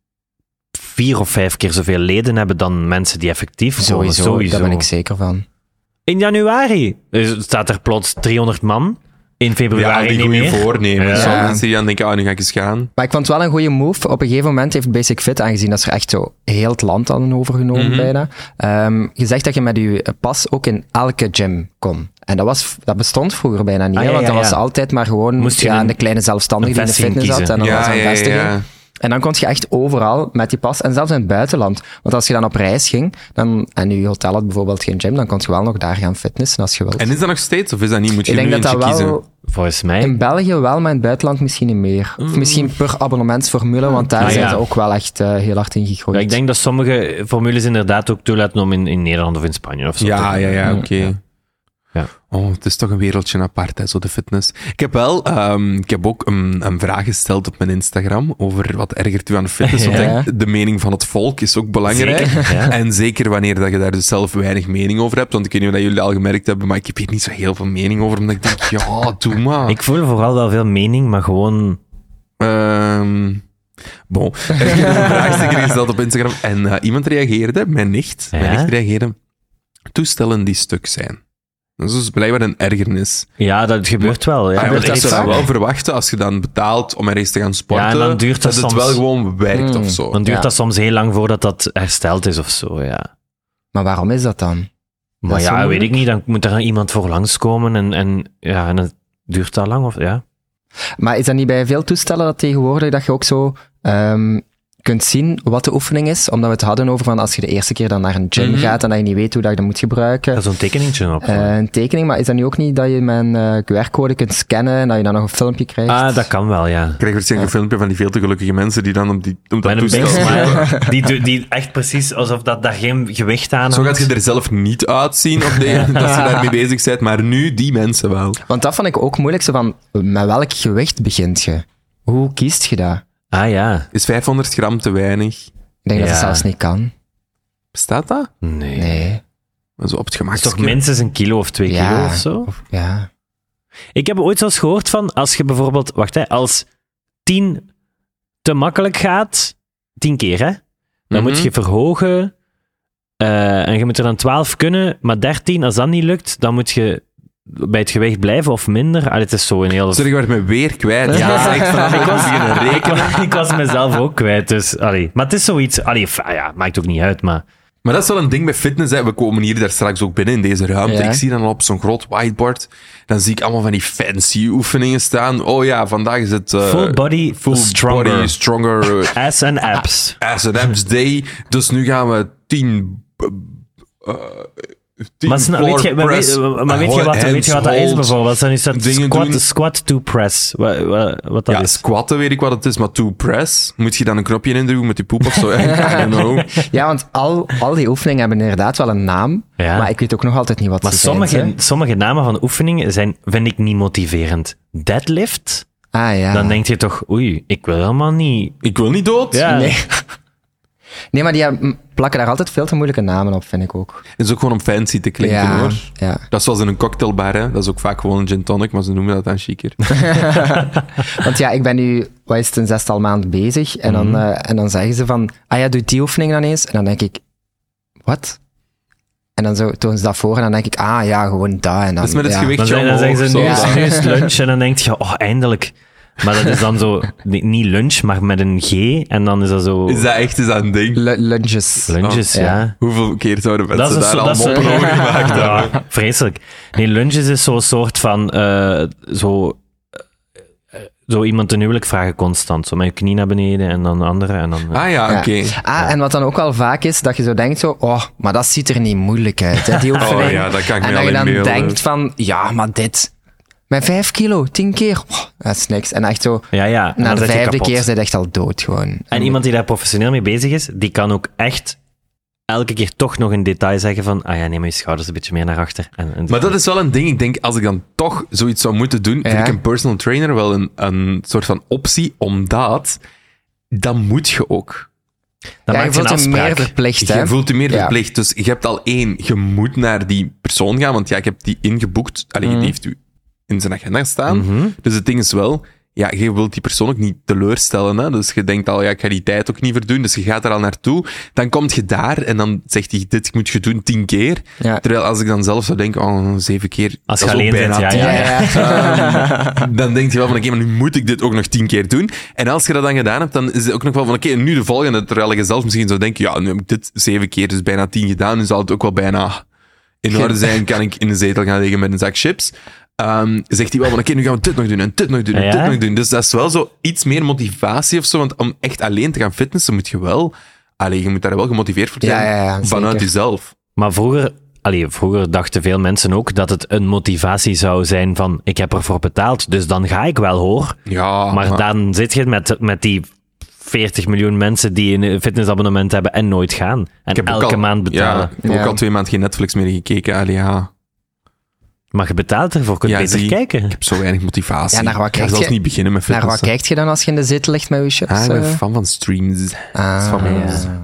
vier of vijf keer zoveel leden hebben dan mensen die effectief komen. Sowieso, Sowieso. daar ben ik zeker van. In januari eh, staat er plots driehonderd man. In Ja, februari die niet goede meer. voornemens. Ja. Zo mensen die dan denken, ah, nu ga ik eens gaan. Maar ik vond het wel een goede move. Op een gegeven moment heeft Basic Fit, aangezien dat ze er echt zo heel het land hadden overgenomen Mhm. bijna, ehm, gezegd dat je met je pas ook in elke gym kon. En dat, was, dat bestond vroeger bijna niet, Ah, hè, ja, want ja, dan was ja. het altijd maar gewoon Moest je ja, een- een kleine zelfstandige die een in de vestiging fitness had. En dan was Ja, er een ja, vestiging. ja. En dan kon je echt overal met die pas, en zelfs in het buitenland. Want als je dan op reis ging, dan, en je hotel had bijvoorbeeld geen gym, dan kon je wel nog daar gaan fitnessen als je wilt. En is dat nog steeds, of is dat niet? Moet je ik denk nu dat eentje dat wel... kiezen? Volgens mij. In België wel, maar in het buitenland misschien niet meer. Of misschien per abonnementsformule, want daar Ah, zijn ja. ze ook wel echt eh, heel hard in gegroeid. Ja, ik denk dat sommige formules inderdaad ook toelaten om in, in Nederland of in Spanje of zo. Ja, te- ja, ja, oké. Ja. Oh, het is toch een wereldje apart, hè, zo de fitness. Ik heb wel, ehm, ik heb ook een, een vraag gesteld op mijn Instagram over wat ergert u aan fitness. Want ik Ja. denk, de mening van het volk is ook belangrijk. Zeker, ja. En zeker wanneer dat je daar dus zelf weinig mening over hebt. Want ik weet niet of dat jullie al gemerkt hebben, maar ik heb hier niet zo heel veel mening over. Omdat ik denk, ja, doe maar. Ik voel vooral wel veel mening, maar gewoon... Ehm bon. Ik heb een vraagsticker gesteld op Instagram en eh, iemand reageerde, mijn nicht, mijn Ja? nicht reageerde, toestellen die stuk zijn. Dat is dus blijkbaar een ergernis. Ja, dat gebeurt wel. Ja, Ja, dat want dat is zou je vaak. wel verwachten als je dan betaalt om ergens te gaan sporten, Ja, en dan duurt dat het soms- wel gewoon werkt Hmm. of zo. Dan duurt Ja. dat soms heel lang voordat dat hersteld is of zo, ja. Maar waarom is dat dan? Maar is zo ja, weet moeilijk. ik niet. Dan moet er iemand voor langskomen en, en, ja, en dan duurt dat lang, of ja. Maar is dat niet bij veel toestellen dat tegenwoordig dat je ook zo... ehm, kunt zien wat de oefening is, omdat we het hadden over van als je de eerste keer dan naar een gym Mhm. gaat en dat je niet weet hoe dat je dat moet gebruiken. Dat is zo'n tekeningetje op. Eh, een tekening, maar is dat nu ook niet dat je met een eh, Q R-code kunt scannen en dat je dan nog een filmpje krijgt? ah, dat kan wel, ja. Ik krijg waarschijnlijk een filmpje van die veel te gelukkige mensen die dan op, die, op dat Met een big toestel smile. Die, do- die echt precies alsof dat daar geen gewicht aan Zo had. gaat je er zelf niet uitzien op de, dat je daarmee bezig bent, maar nu die mensen wel. Want dat vond ik ook moeilijk, zo van, met welk gewicht begint je? Hoe kiest je dat? Ah ja. Is vijfhonderd gram te weinig? Ik denk dat Ja. het zelfs niet kan. Bestaat dat? Nee. Nee. Zo op het gemak. Dat is toch minstens een kilo of twee Ja. kilo of zo? Ja. Ik heb ooit zelfs gehoord van, als je bijvoorbeeld, wacht hè, als tien te makkelijk gaat, tien keer hè, dan Mhm. moet je verhogen eh, en je moet er dan twaalf kunnen, maar dertien, als dat niet lukt, dan moet je bij het gewicht blijven of minder. Allee, het is zo een heel... Sorry, je werd me weer kwijt. Ja. Dat is echt vanaf ik, ik was, beginnen ik, rekenen. was, ik was mezelf ook kwijt, dus... Allee. Maar het is zoiets... Allee, f- ah ja, maakt ook niet uit, maar... Maar dat is wel een ding bij fitness. Hè. We komen hier daar straks ook binnen in deze ruimte. Ja. Ik zie dan al op zo'n groot whiteboard. Dan zie ik allemaal van die fancy oefeningen staan. Oh ja, vandaag is het... eh, Full body full stronger. body stronger eh, Ass and abs. ass and abs day. Dus nu gaan we tien... eh, tien Maar, sna- floor weet je, maar, press, weet, maar weet, je wat, weet je wat dat is hold. bijvoorbeeld? Dan is dat dingen squat, doen. squat to press. Wat, wat, wat dat Ja, is. squatten weet ik wat het is, maar to press, moet je dan een knopje indrukken met je poep of zo? I don't know. Ja, want al, al die oefeningen hebben inderdaad wel een naam, Ja. maar ik weet ook nog altijd niet wat Maar ze sommige, zijn. hè. sommige namen van oefeningen zijn, vind ik niet motiverend. Deadlift? Ah ja. Dan denk je toch, oei, ik wil helemaal niet... Ik wil niet dood. Ja, Nee. Nee, maar die hebben- plakken daar altijd veel te moeilijke namen op, vind ik ook. Het is ook gewoon om fancy te klinken, ja, hoor. ja. Dat is zoals in een cocktailbar, hè. Dat is ook vaak gewoon een gin tonic, maar ze noemen dat dan chiquer. Want ja, ik ben nu, wat is het, een zestal maand bezig. En, Mhm. dan, eh, en dan zeggen ze van, ah ja, doe die oefening dan eens. En dan denk ik, wat? En dan zo tonen ze dat voor en dan denk ik, ah ja, gewoon dat. En dan, Dat is met het ja. gewicht. Dan, zijn, dan omhoog, zeggen ze, zo, nu is, dat. nu is het lunch. En dan denk je, oh, eindelijk. Maar dat is dan zo, ni- niet lunch, maar met een G. En dan is dat zo... Is dat echt is dat een ding? Lu- lunges. Lunges, Oh, ja. ja. Hoeveel keer zouden mensen Dat is daar een, al dat is moppen een- over gemaakt hebben? Ja, vreselijk. Nee, lunges is zo'n soort van... eh, zo, eh, zo iemand een huwelijk vragen constant. Zo met je knie naar beneden en dan de andere. En dan, Ah ja, Ja. oké. Ah, en wat dan ook wel vaak is, dat je zo denkt zo, oh, maar dat ziet er niet moeilijk uit, hè, die oefening. Oh ja, dat kan ik en me dat al je dan inbeelden. denkt van, ja, maar dit, met vijf kilo, tien keer, oh, dat is niks. En echt zo, ja, ja. En na dan de zit je vijfde kapot. keer zit je echt al dood gewoon. En iemand die daar professioneel mee bezig is, die kan ook echt elke keer toch nog in detail zeggen van, ah ja, neem je schouders een beetje meer naar achter. En, en Maar dat is wel een ding. Ik denk, als ik dan toch zoiets zou moeten doen, vind Ja. ik een personal trainer wel een, een soort van optie, omdat dan moet je ook. dan Ja, je maakt je een voelt je meer afspraak. verplicht, hè. Je voelt je meer Ja. verplicht. Dus je hebt al één, je moet naar die persoon gaan, want ja, ik heb die ingeboekt. Allee, Mhm. die heeft u in zijn agenda staan. Mhm. Dus het ding is wel, ja, je wilt die persoon ook niet teleurstellen. Hè? Dus je denkt al, ja, ik ga die tijd ook niet verdoen. Dus je gaat er al naartoe. Dan komt je daar en dan zegt hij, dit moet je doen tien keer. Ja. Terwijl als ik dan zelf zou denken, oh, zeven keer, Als je dat is ook alleen bijna bent, ja, tien. ja, ja. Ehm, dan denk je wel van, oké, maar nu moet ik dit ook nog tien keer doen. En als je dat dan gedaan hebt, dan is het ook nog wel van, oké, nu de volgende. Terwijl je zelf misschien zou denken, ja, nu heb ik dit zeven keer, dus bijna tien gedaan. Nu zal het ook wel bijna in orde zijn. Kan ik in de zetel gaan liggen met een zak chips. Ehm, zegt hij wel van, oké, nu gaan we dit nog doen en dit nog doen en Ja? dit nog doen. Dus dat is wel zo iets meer motivatie of zo. Want om echt alleen te gaan fitnessen, moet je wel... Allee, je moet daar wel gemotiveerd voor zijn. Ja, ja, ja, vanuit zeker. jezelf. Maar vroeger, allee, vroeger dachten veel mensen ook dat het een motivatie zou zijn van, ik heb ervoor betaald, dus dan ga ik wel, hoor. Ja, Maar dan zit je met, met die veertig miljoen mensen die een fitnessabonnement hebben en nooit gaan. En ik heb ook elke al- maand betalen. Ja, ik heb Ja. ook al twee maanden geen Netflix meer gekeken. Allee, ja. Maar je betaalt ervoor, kunt Ja, beter zie. kijken. Ik heb zo weinig motivatie. Ja, naar wat ik ga kijk zelfs je? niet beginnen met Naar wat fitnessen. kijkt je dan als je in de zetel ligt met je chips? Ah, ik ben eh? fan van streams. Ah, Dat is van mij. ja.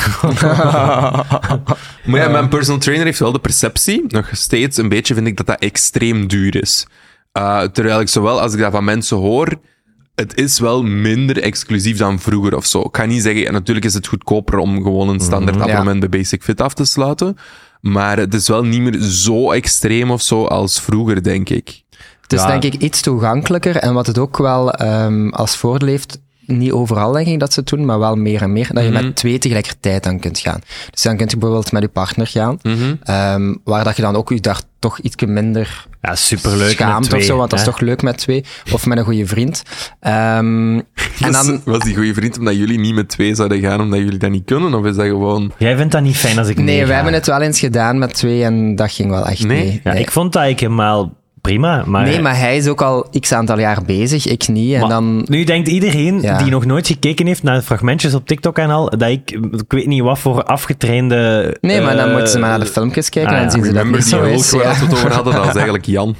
Maar ja, mijn personal trainer heeft wel de perceptie, nog steeds een beetje vind ik dat dat extreem duur is. Uh, terwijl ik zowel, als ik dat van mensen hoor, het is wel minder exclusief dan vroeger of zo. Ik ga niet zeggen, ja, natuurlijk is het goedkoper om gewoon een standaard Mhm, ja. abonnement bij Basic Fit af te sluiten. Maar het is wel niet meer zo extreem of zo als vroeger, denk ik. Het is Ja. denk ik iets toegankelijker en wat het ook wel ehm, als voordeel heeft, niet overal denk ik dat ze het doen, maar wel meer en meer, dat je Mhm. met twee tegelijkertijd dan kunt gaan. Dus dan kun je bijvoorbeeld met je partner gaan, Mhm. ehm, waar dat je dan ook je daar toch iets minder Ja, superleuk schaamt met twee, of zo, want dat is hè. toch leuk met twee, of met een goede vriend. Ehm, en Was, dan... was die goede vriend omdat jullie niet met twee zouden gaan, omdat jullie dat niet kunnen? Of is dat gewoon... Jij vindt dat niet fijn als ik Nee, meega. wij hebben het wel eens gedaan met twee en dat ging wel echt Nee? mee. Ja, Nee. ik vond dat ik helemaal prima, maar... Nee, maar hij is ook al x aantal jaar bezig, ik niet. En Maar dan... nu denkt iedereen Ja. die nog nooit gekeken heeft naar fragmentjes op TikTok en al, dat ik, ik weet niet wat voor afgetrainde... Nee, maar dan eh, moeten ze maar naar de filmpjes kijken ah, en ja. dan zien ze dat Remember niet die zo hulk is. waar Ja. we het over hadden? Dat was eigenlijk Jan.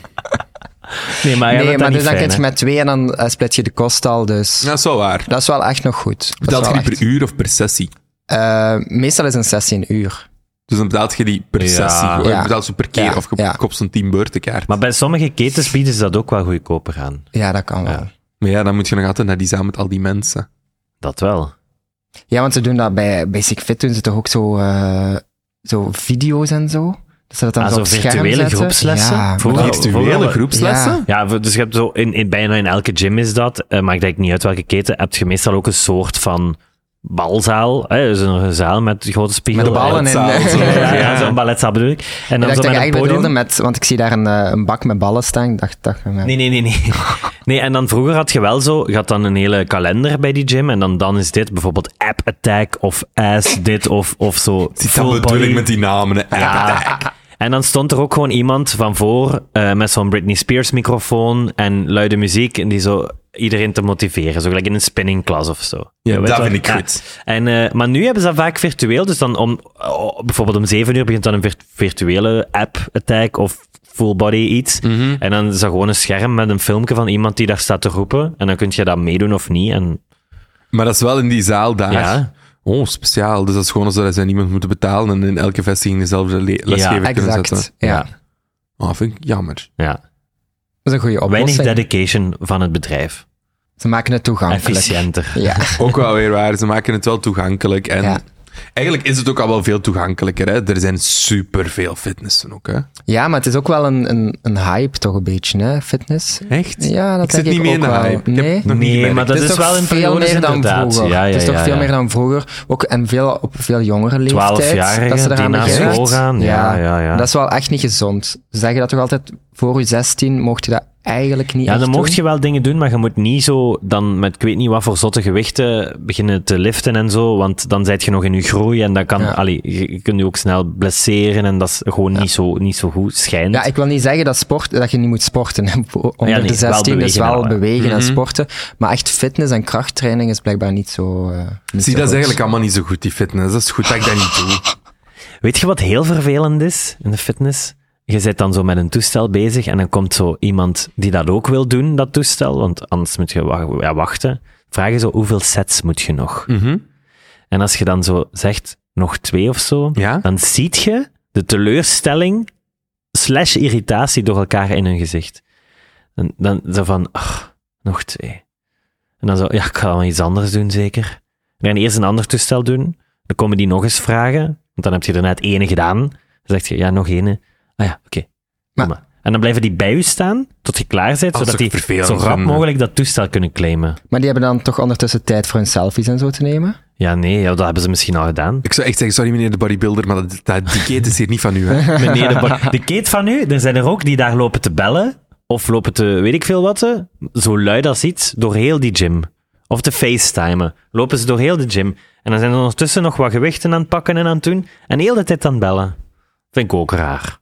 Nee, maar, jij Nee, vindt maar dat dus dan niet kun je fijn, hè? met twee en dan uh, split je de kost al, dus Dat is wel waar. dat is wel echt nog goed. Dat is Betaalt je wel die echt- per uur of per sessie? Uh, meestal is een sessie een uur. Dus dan betaalt je die per Ja. sessie. Of Ja. je betaalt ze per keer. Ja. Of je Ja. koopt zo'n tien beurtenkaart. Maar bij sommige ketens bieden ze dat ook wel goedkoper aan. Ja, dat kan wel. Ja. Maar ja, dan moet je nog altijd naar die zaal met al die mensen. Dat wel. Ja, want ze doen dat bij Basic Fit, doen ze toch ook zo, uh, zo video's en zo? Dat ze dat dan Ah, zo zo op scherm virtuele zetten. groepslessen? Ja, Voor- maar dat- Virtuele Virtuele groepslessen? Ja, dus je hebt zo in, in, bijna in elke gym is dat, uh, maakt eigenlijk niet uit welke keten, heb je meestal ook een soort van balzaal. Hè, dus een zaal met grote spiegel. Met de ballen en, en... Balletzaal, zo. ja, ja, Ja. zo'n balletzaal bedoel ik. En Ik dan dacht zo dat met je een eigenlijk podium. bedoelde met... Want ik zie daar een, uh, een bak met ballen staan. Ik dacht, dacht uh, Nee, nee, nee, nee. Nee, en dan vroeger had je wel zo, je had dan een hele kalender bij die gym en dan, dan is dit bijvoorbeeld Ab Attack of Ass dit of, of zo. Zie, full dat bedoel body. ik met die namen. hè. Ja. En dan stond er ook gewoon iemand van voor uh, met zo'n Britney Spears microfoon en luide muziek en die zo iedereen te motiveren. Zo gelijk in een spinning class of zo. Ja, weet dat wat? vind ik Ja. goed. En, uh, maar nu hebben ze dat vaak virtueel. Dus dan om, oh, bijvoorbeeld om zeven uur begint dan een virt- virtuele app attack of full body iets. Mhm. En dan is dat gewoon een scherm met een filmpje van iemand die daar staat te roepen. En dan kun je dat meedoen of niet. En, Maar dat is wel in die zaal daar. ja, Oh, speciaal. Dus dat is gewoon zo dat ze niemand moeten betalen en in elke vestiging dezelfde le- lesgever kunnen zetten. Exact, ja. Ja. Oh, vind ik jammer. ja. Dat is een goede Weinig oplossing. dedication van het bedrijf. Ze maken het toegankelijk. Efficiënter. Ja. Ook wel weer waar. Ze maken het wel toegankelijk. En Ja. eigenlijk is het ook al wel veel toegankelijker. Hè? Er zijn superveel fitnessen ook. Hè? ja, maar het is ook wel een, een, een hype toch een beetje, hè, fitness. Echt? Ja, dat ik zit denk niet ik meer in de ook wel. hype. Ik Nee? heb nog niet Nee, gemerkt. maar dat Het is, toch wel een veel periode meer dan inderdaad. vroeger. Ja, ja, het is toch ja, veel ja. meer dan vroeger. Ook, en veel, op veel jongere leeftijd. twaalfjarigen dat ze die eraan naar beginnen. school gaan. Ja, ja, ja. Dat is wel echt niet gezond. Ze zeggen dat toch altijd, voor je zestien mocht je dat eigenlijk niet Ja, echt dan mocht je doen. wel dingen doen, maar je moet niet zo dan met ik weet niet wat voor zotte gewichten beginnen te liften en zo, want dan zit je nog in je groei en dan kan, Ja. allee, je, je kunt je ook snel blesseren en dat is gewoon niet, zo, niet zo goed, schijnt. Ja, ik wil niet zeggen dat, sport, dat je niet moet sporten. hè. Onder Ja, nee, de wel zestien is bewegen wel wel, hè. bewegen en Mhm. sporten. Maar echt fitness en krachttraining is blijkbaar niet zo... eh, niet Zie, zo dat is goed. eigenlijk allemaal niet zo goed, die fitness. Dat is goed dat ik dat niet doe. Weet je wat heel vervelend is in de fitness? Je zit dan zo met een toestel bezig en dan komt zo iemand die dat ook wil doen, dat toestel, want anders moet je wa- ja, wachten. Vraag je zo, hoeveel sets moet je nog? Mhm. En als je dan zo zegt, nog twee of zo, Ja? dan ziet je de teleurstelling slash irritatie door elkaar in hun gezicht. Dan, dan zo van, ach, nog twee. En dan zo, ja, ik ga wel iets anders doen, zeker. We gaan eerst een ander toestel doen, dan komen die nog eens vragen, want dan heb je er net ene gedaan. Dan zeg je, ja, nog ene. Ah ja, oké. Maar- Maar, en dan blijven die bij u staan, tot je klaar bent, Als zodat ze die vervelend zo rap vinden. mogelijk dat toestel kunnen claimen. Maar die hebben dan toch ondertussen tijd voor hun selfies en zo te nemen? Ja, nee, ja, dat hebben ze misschien al gedaan. Ik zou echt zeggen, sorry meneer de bodybuilder, maar dat, dat, die keten is hier niet van u. Hè? Meneer de, bar- de keet van u, er zijn er ook die daar lopen te bellen, of lopen te, weet ik veel wat, hè, zo luid als iets, door heel die gym. Of te facetimen. Lopen ze door heel de gym. En dan zijn er ondertussen nog wat gewichten aan het pakken en aan het doen, en heel de tijd aan het bellen. Vind ik ook raar.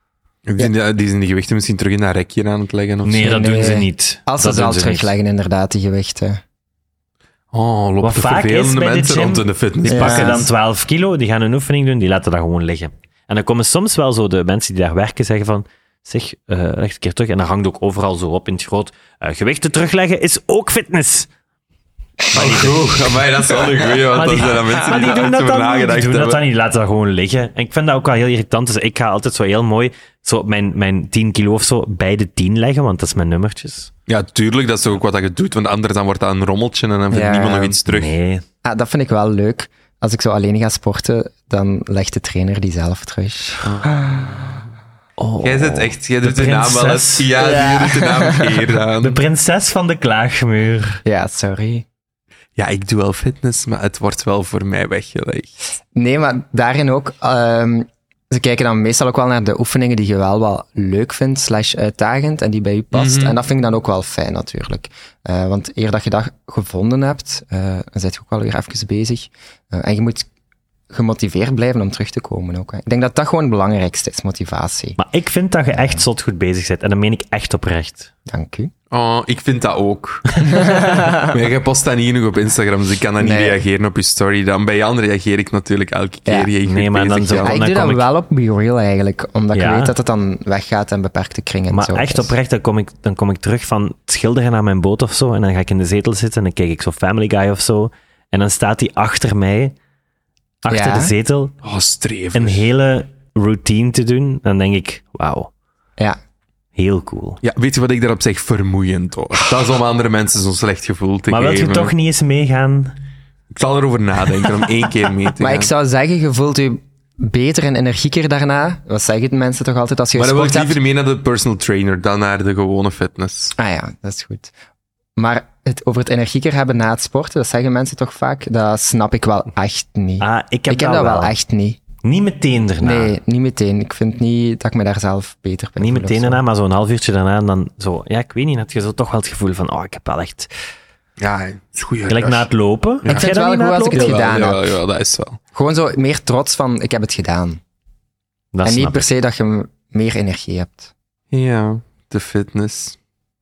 Ik vind ja, die zijn die gewichten misschien terug in dat rekje aan het leggen. Of Nee, zo. dat nee. doen ze niet. Als ze dat ze al doen terugleggen, inderdaad, die gewichten. Oh, Wat lopen vaak is vervelende bij de mensen gym, rond in de fitness. Die Ja. pakken dan twaalf kilo, die gaan een oefening doen, die laten dat gewoon liggen. En dan komen soms wel zo de mensen die daar werken zeggen van, zeg, uh, leg een keer terug. En dan hangt ook overal zo op in het groot, uh, gewichten terugleggen is ook fitness. Maar niet goed. Amai, dat is wel een goeie, want Maar dan die, zijn dat mensen maar die daar doen echt dat over dan niet. Die nagedacht doen dat dan hebben. niet, die laten dat gewoon liggen. En ik vind dat ook wel heel irritant. Dus ik ga altijd zo heel mooi zo mijn, mijn tien kilo of zo bij de tien leggen, want dat is mijn nummertjes. Ja, tuurlijk, dat is ook wat je doet, want anders dan wordt dat een rommeltje en dan vindt Ja. niemand nog iets terug. Nee. Ah, dat vind ik wel leuk. Als ik zo alleen ga sporten, dan legt de trainer die zelf terug. Oh. Jij zit echt, jij doet De de naam wel prinses. eens. Ja, Ja. die doet de naam eer aan. De prinses van de klaagmuur. Ja, sorry. Ja, ik doe wel fitness, maar het wordt wel voor mij weggelegd. Nee, maar daarin ook... Um, ze kijken dan meestal ook wel naar de oefeningen die je wel wel leuk vindt, slash uitdagend, en die bij je past. Mm-hmm. En dat vind ik dan ook wel fijn, natuurlijk. Uh, want eer dat je dat gevonden hebt, uh, dan ben je ook wel weer even bezig. Uh, en je moet gemotiveerd blijven om terug te komen ook. Hè. Ik denk dat dat gewoon het belangrijkste is, motivatie. Maar ik vind dat je echt zot goed bezig bent. En dat meen ik echt oprecht. Dank u. Oh, ik vind dat ook. Maar jij post dat niet genoeg op Instagram, dus ik kan dan niet Nee. reageren op je story. Dan bij Jan reageer ik natuurlijk elke keer. Ja. Jij goed Nee, maar dan bezig, zo- Jan. Ja, ik dan doe dat kom ik- wel op BeReal eigenlijk, omdat Ja. ik weet dat het dan weggaat en beperkte kringen. en Maar zo. echt Dus- oprecht, dan kom, ik, dan kom ik terug van het schilderen aan mijn boot of zo. En dan ga ik in de zetel zitten en dan kijk ik zo Family Guy of zo. En dan staat hij achter mij, achter Ja. de zetel, Oh, streven. een hele routine te doen. Dan denk ik, wauw, Ja. heel cool. Ja, weet je wat ik daarop zeg? Vermoeiend, hoor. Dat is om andere mensen zo'n slecht gevoel te Maar geven. wilt je toch niet eens meegaan? Ik zal erover nadenken om één keer mee te Maar gaan. ik zou zeggen, je voelt je beter en energieker daarna. Wat zeggen de mensen toch altijd als je Maar dan wil ik gesport hebt? liever mee naar de personal trainer dan naar de gewone fitness. Ah ja, dat is goed. Maar het, over het energieker hebben na het sporten, dat zeggen mensen toch vaak, dat snap ik wel echt niet. Ah, ik heb, ik heb dat wel echt niet. Niet meteen daarna. Nee, niet meteen. Ik vind niet dat ik me daar zelf beter bij Niet voel meteen of zo. daarna, maar zo'n half uurtje daarna. En dan zo, ja, ik weet niet, had je zo toch wel het gevoel van, oh, ik heb wel echt... Ja, dat is goed. Gelijk na het lopen. Heb Ik vind jij het dat wel niet goed na als ik het lopen? gedaan ja, heb. ja, ja, dat is wel. Gewoon zo meer trots van, ik heb het gedaan. Dat en niet snap per ik. se dat je m- meer energie hebt. Ja, de fitness.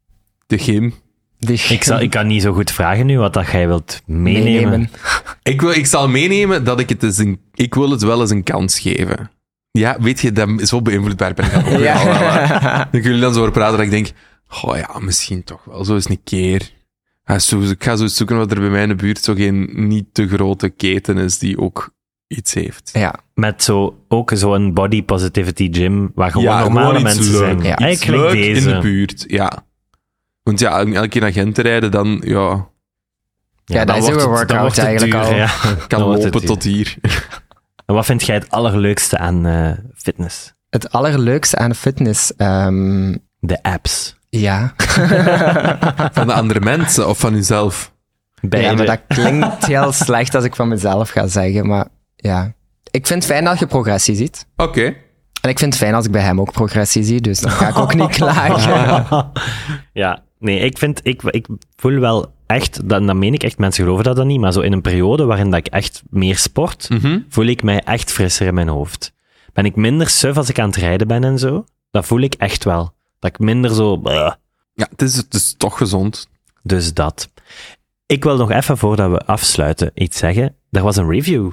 De gym. Dus Ik, zal, ik kan niet zo goed vragen nu wat dat jij wilt meenemen. Ik, wil, ik zal meenemen dat ik het eens een... Ik wil het wel eens een kans geven. Ja, weet je, dat, zo beïnvloedbaar ben ik dan ook Ja. wel, hè. Dan kun je dan zo over praten dat ik denk... Oh ja, misschien toch wel, zo eens een keer. Ja, zo, ik ga zo eens zoeken wat er bij mij in de buurt zo geen niet te grote keten is die ook iets heeft. Ja, Met zo, ook zo'n body positivity gym, waar gewoon Ja, normale gewoon iets mensen leuk. zijn. Ja. Iets Eigenlijk leuk deze. in de buurt, ja. Want ja, elke keer naar Gent te rijden, dan ja, ja, dat dan is wordt ook een het- dan workout wordt het eigenlijk duur, al. ja. kan Dan wordt het lopen duur. tot hier. En wat vind jij het allerleukste aan eh, fitness? Het allerleukste aan fitness, ehm, De apps. ja. Van de andere mensen of van jezelf? Beide. ja, maar dat klinkt heel slecht als ik van mezelf ga zeggen, maar ja. Ik vind het fijn dat je progressie ziet. Oké. En ik vind het fijn als ik bij hem ook progressie zie, dus dan ga ik ook niet klagen. Ja, nee, ik vind, ik, ik voel wel echt, dat, dat meen ik echt, mensen geloven dat dan niet, maar zo in een periode waarin dat ik echt meer sport, Mhm. voel ik mij echt frisser in mijn hoofd. Ben ik minder suf als ik aan het rijden ben en zo? Dat voel ik echt wel. Dat ik minder zo... bleh. Ja, het is, het is toch gezond. Dus dat. Ik wil nog even, voordat we afsluiten, iets zeggen. Er was een review.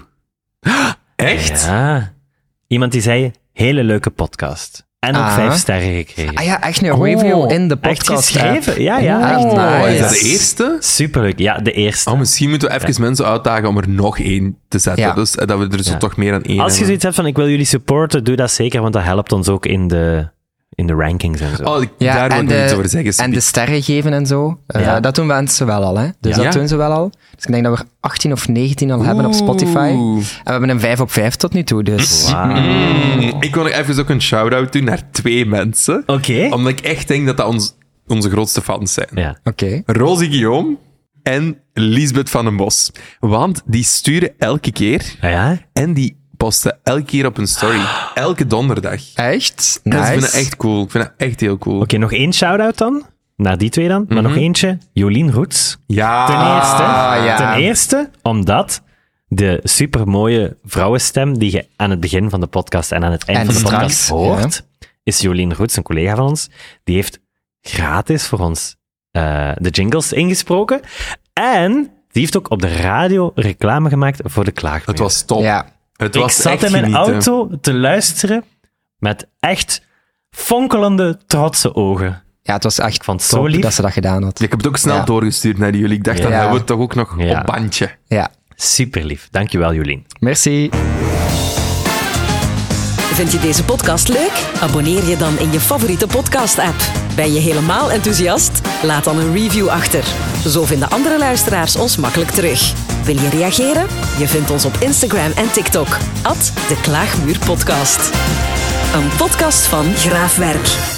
Echt? Ja. Iemand die zei, hele leuke podcast. En ook Ah. vijf sterren gekregen. Ah ja, echt een review in de Echt podcast. geschreven? Ja, ja. Oh, echt. Oh, is dat nice. de eerste? Superleuk. Ja, de eerste. Oh, misschien moeten we even mensen uitdagen om er nog één te zetten. Ja. Dus eh, dat we er zo Ja. toch meer dan één Als je hebben. zoiets hebt van, ik wil jullie supporten, doe dat zeker, want dat helpt ons ook in de, in de rankings en zo. Oh, ik- Ja, daar wil en ik nog de- iets over zeggen. En de sterren geven en zo. Uh, Ja. Dat doen mensen wel al, hè. Dus Ja. dat doen ze wel al. Dus ik denk dat we er achttien of negentien al hebben op Spotify. En Oeh. we hebben een vijf op vijf tot nu toe, dus... Wauw. Mm, ik wil nog even ook een shout-out doen naar twee mensen. Oké. Omdat ik echt denk dat dat ons, onze grootste fans zijn. Ja. Oké. Rosie Guillaume en Lisbeth van den Bos. Want die sturen elke keer Ah, ja? en die posten elke keer op een story. Elke donderdag. Echt? En Nice. ik vind het echt cool. Ik vind het echt heel cool. Oké, nog één shout-out dan. Naar die twee dan. Maar nog eentje. Jolien Roets. Ja. Ten eerste. Ah, ja. Ten eerste, omdat de supermooie vrouwenstem die je aan het begin van de podcast en aan het eind En van de straks, podcast hoort, is Jolien Roets, een collega van ons. Die heeft gratis voor ons eh, de jingles ingesproken. En die heeft ook op de radio reclame gemaakt voor de klaagmuur. Het was top. Ja. Het Ik was zat echt in mijn genieten. auto te luisteren met echt fonkelende, trotse ogen. Ja, het was echt vond het zo top lief. dat ze dat gedaan had. Ik heb het ook snel Ja. doorgestuurd naar jullie. Ik dacht, dan Ja. hebben we het toch ook nog Ja. op bandje. Ja. Super lief. Dankjewel, Jolien. Merci. Vind je deze podcast leuk? Abonneer je dan in je favoriete podcast-app. Ben je helemaal enthousiast? Laat dan een review achter. Zo vinden andere luisteraars ons makkelijk terug. Wil je reageren? Je vindt ons op Instagram en TikTok. at de Klaagmuur Podcast. Een podcast van Graafwerk.